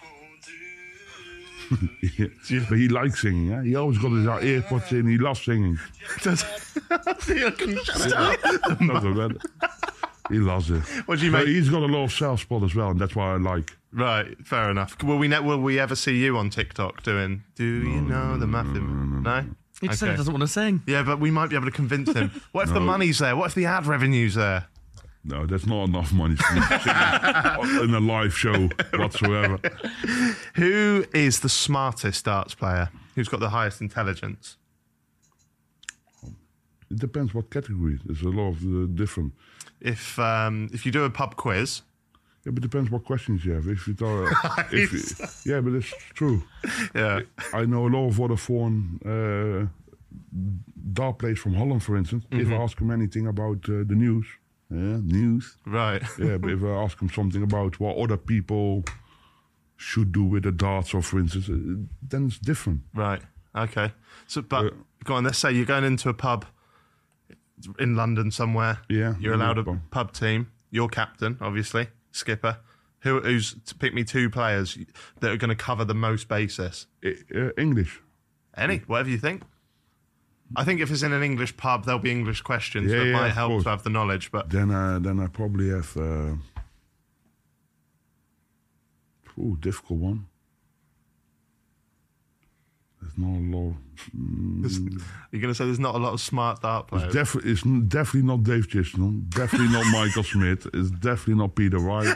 Oh, do yeah, but he likes singing. Yeah? He always got his earpods in. He loves singing. Does I couldn't shut it up. Not so bad. He loves it. What do you But make? he's got a lot of self spot as well, and that's why I like. Right, fair enough. Will we ne- will we ever see you on TikTok doing? Do you know the muffin? No. He just said Okay. he doesn't want to sing. Yeah, but we might be able to convince him. What if the No. money's there? What if the ad revenue's there? No, that's not enough money for me to sing in a live show whatsoever. Who is the smartest darts player? Who's got the highest intelligence? It depends what category. There's a lot of uh, different. If um, if you do a pub quiz, Yeah, but it depends what questions you have. If you talk, if you, yeah, but it's true. yeah, I know a lot of other foreign uh, dart players from Holland, for instance. If I ask them anything about uh, the news, yeah, news. right. Yeah, but if I ask them something about what other people should do with the darts, or for instance, uh, then it's different. Right. Okay. So, but Uh, go on. Let's say you're going into a pub in London somewhere. Yeah, You're allowed a yeah. pub team. You're captain, obviously, skipper. Who, who's to pick me two players that are going to cover the most basis? Uh, uh, English. Any, whatever you think. I think if it's in an English pub, there'll be English questions. Yeah, so it yeah, might of help course. to have the knowledge. But Then, uh, then I probably have. Uh, ooh, difficult one. There's not a lot. Mm, you're going to say there's not a lot of smart dart players. it's, defi- it's n- definitely not Dave Chisholm. Definitely not Michael Smith. It's definitely not Peter Wright.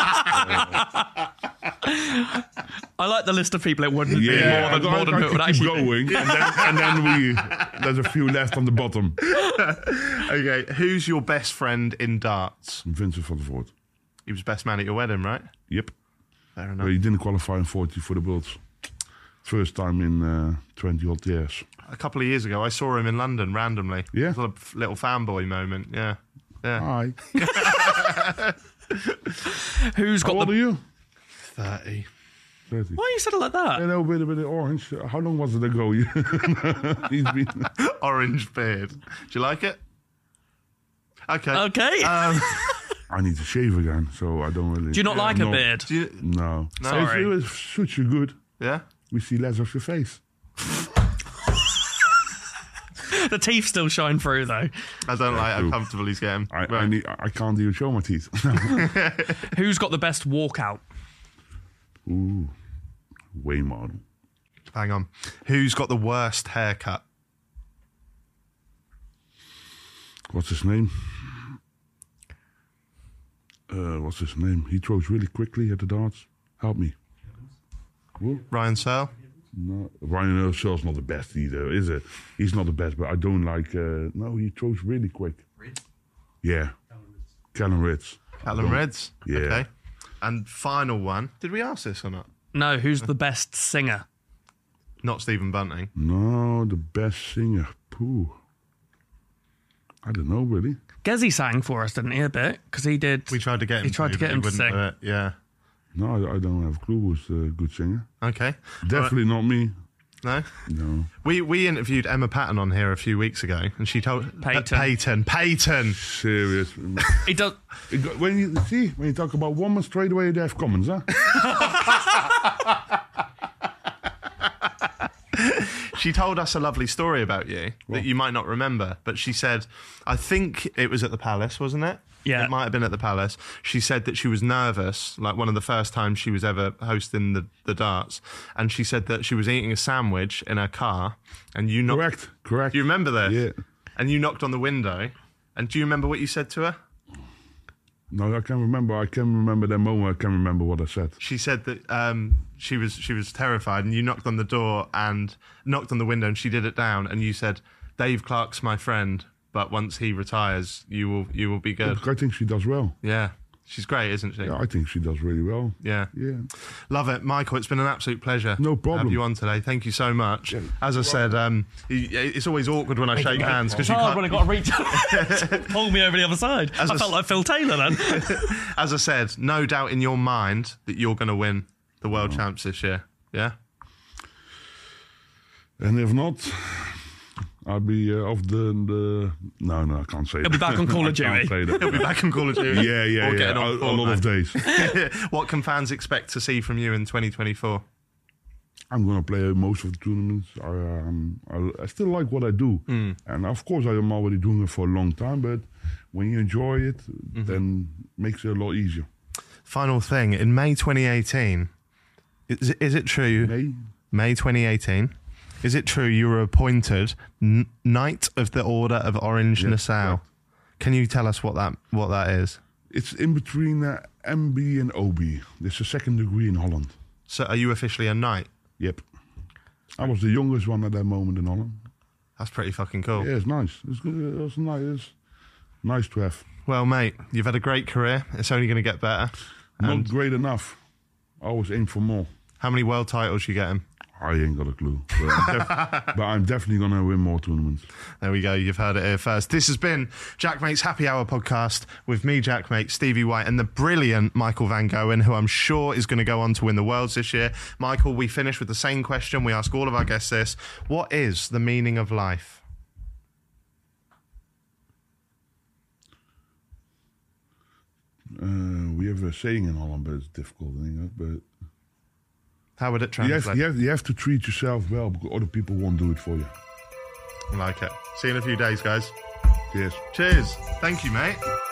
I like the list of people it wouldn't be Yeah, more than, I, more I, than I who it would could keep actually be. going, and, then, and then we there's a few left on the bottom. Okay, who's your best friend in darts? Vincent van der Voort. He was best man at your wedding, right? Yep. Fair But enough. he didn't qualify in forty for the Worlds. First time in uh, twenty odd years. A couple of years ago, I saw him in London randomly. Yeah? It was a f- little fanboy moment. Yeah, yeah. Hi. Who's How got old the? are you? Thirty. thirty. Why you said it like that? You know, with a bit of orange. How long was it ago? He's been. Orange beard. Do you like it? Okay. Okay. Um, I need to shave again, so I don't really. Do you not like no, a beard? do you, No. No. Sorry. If it suits you good, yeah. we see less of your face. The teeth still shine through though. I don't like how true. comfortable he's getting. I, I, Right. need, I can't even show my teeth. Who's got the best walkout? Ooh. Wayne Model. Hang on. Who's got the worst haircut? What's his name? Uh, what's his name? He throws really quickly at the darts. Help me. Who? Ryan Searle? No, Ryan Earl's not the best either, is it? He's not the best, but I don't like. Uh, no, he throws really quick. Yeah, Callum Ritz. Callum Don't- Reds? Yeah. Okay. And final one. Did we ask this or not? No, who's the best singer? Not Stephen Bunting. No, the best singer. Pooh. I don't know really. Gezi sang for us, didn't he? A bit because he did. We tried to get him He tried to but get he him to wouldn't sing. do it. Yeah. No, I, I don't have a clue who's a good singer. Okay. Definitely not me. No? No. We we interviewed Emma Patton on here a few weeks ago, and she told Peyton. Uh, Peyton, Peyton. Serious. He does. It got- when you see when you talk about women, straight away they have comments, huh? She told us a lovely story about you What? that you might not remember, but she said, I think it was at the Palace, wasn't it? Yeah. It might have been at the Palace. She said that she was nervous, like one of the first times she was ever hosting the, the darts. And she said that she was eating a sandwich in her car and you knocked... Correct, correct. Do you remember this? Yeah. And you knocked on the window. And do you remember what you said to her? No, I can't remember. I can remember that moment. I can't remember what I said. She said that um, she was she was terrified, and you knocked on the door and knocked on the window, and she did it down, and you said, "Dave Clark's my friend, but once he retires, you will you will be good." I think she does well. Yeah, she's great, isn't she? Yeah, I think she does really well. Yeah. Yeah. Love it, Michael. It's been an absolute pleasure. No to problem. have you on today. Thank you so much. Yeah. As I said, um, it's always awkward when I shake hands because It's you hard can't. when I got to reach pull me over the other side. As I a- felt like Phil Taylor then. As I said, no doubt in your mind that you're going to win the World Oh. Champs this year. Yeah. And if not, I'll be uh, off the, the... No, no, I can't say He'll that. be back on Call of I can't Duty. say that. He'll be back in Call of Duty. Yeah, yeah, Or yeah. getting A, on a lot of Fortnite. days. What can fans expect to see from you in twenty twenty-four? I'm going to play most of the tournaments. I, um, I, I still like what I do. Mm. And of course, I am already doing it for a long time. But when you enjoy it, Mm-hmm. then makes it a lot easier. Final thing, in May twenty eighteen, is, is it true? May? May twenty eighteen, is it true you were appointed N- Knight of the Order of Orange Yes, Nassau? correct. Can you tell us what that what that is? It's in between uh, M B and O B. It's a second degree in Holland. So, are you officially a knight? Yep. I was the youngest one at that moment in Holland. That's pretty fucking cool. Yeah, it's nice. It's good. It's nice. It's nice to have. Well, mate, you've had a great career. It's only going to get better. Not And great enough. I always aim for more. how many world titles you getting? I ain't got a clue. But I'm, def- but I'm definitely going to win more tournaments. There we go. You've heard it here first. This has been Jack Mate's Happy Hour podcast with me, Jack Mate, Stevie White, and the brilliant Michael Van Goen, who I'm sure is going to go on to win the Worlds this year. Michael, we finish with the same question. We ask all of our guests this. What is the meaning of life? Uh, we have a saying in Holland, but it's difficult. I think, but How would it you have, translate? you, have, you have to treat yourself well because other people won't do it for you. I like it. See you in a few days, guys. Cheers. Cheers. Thank you, mate.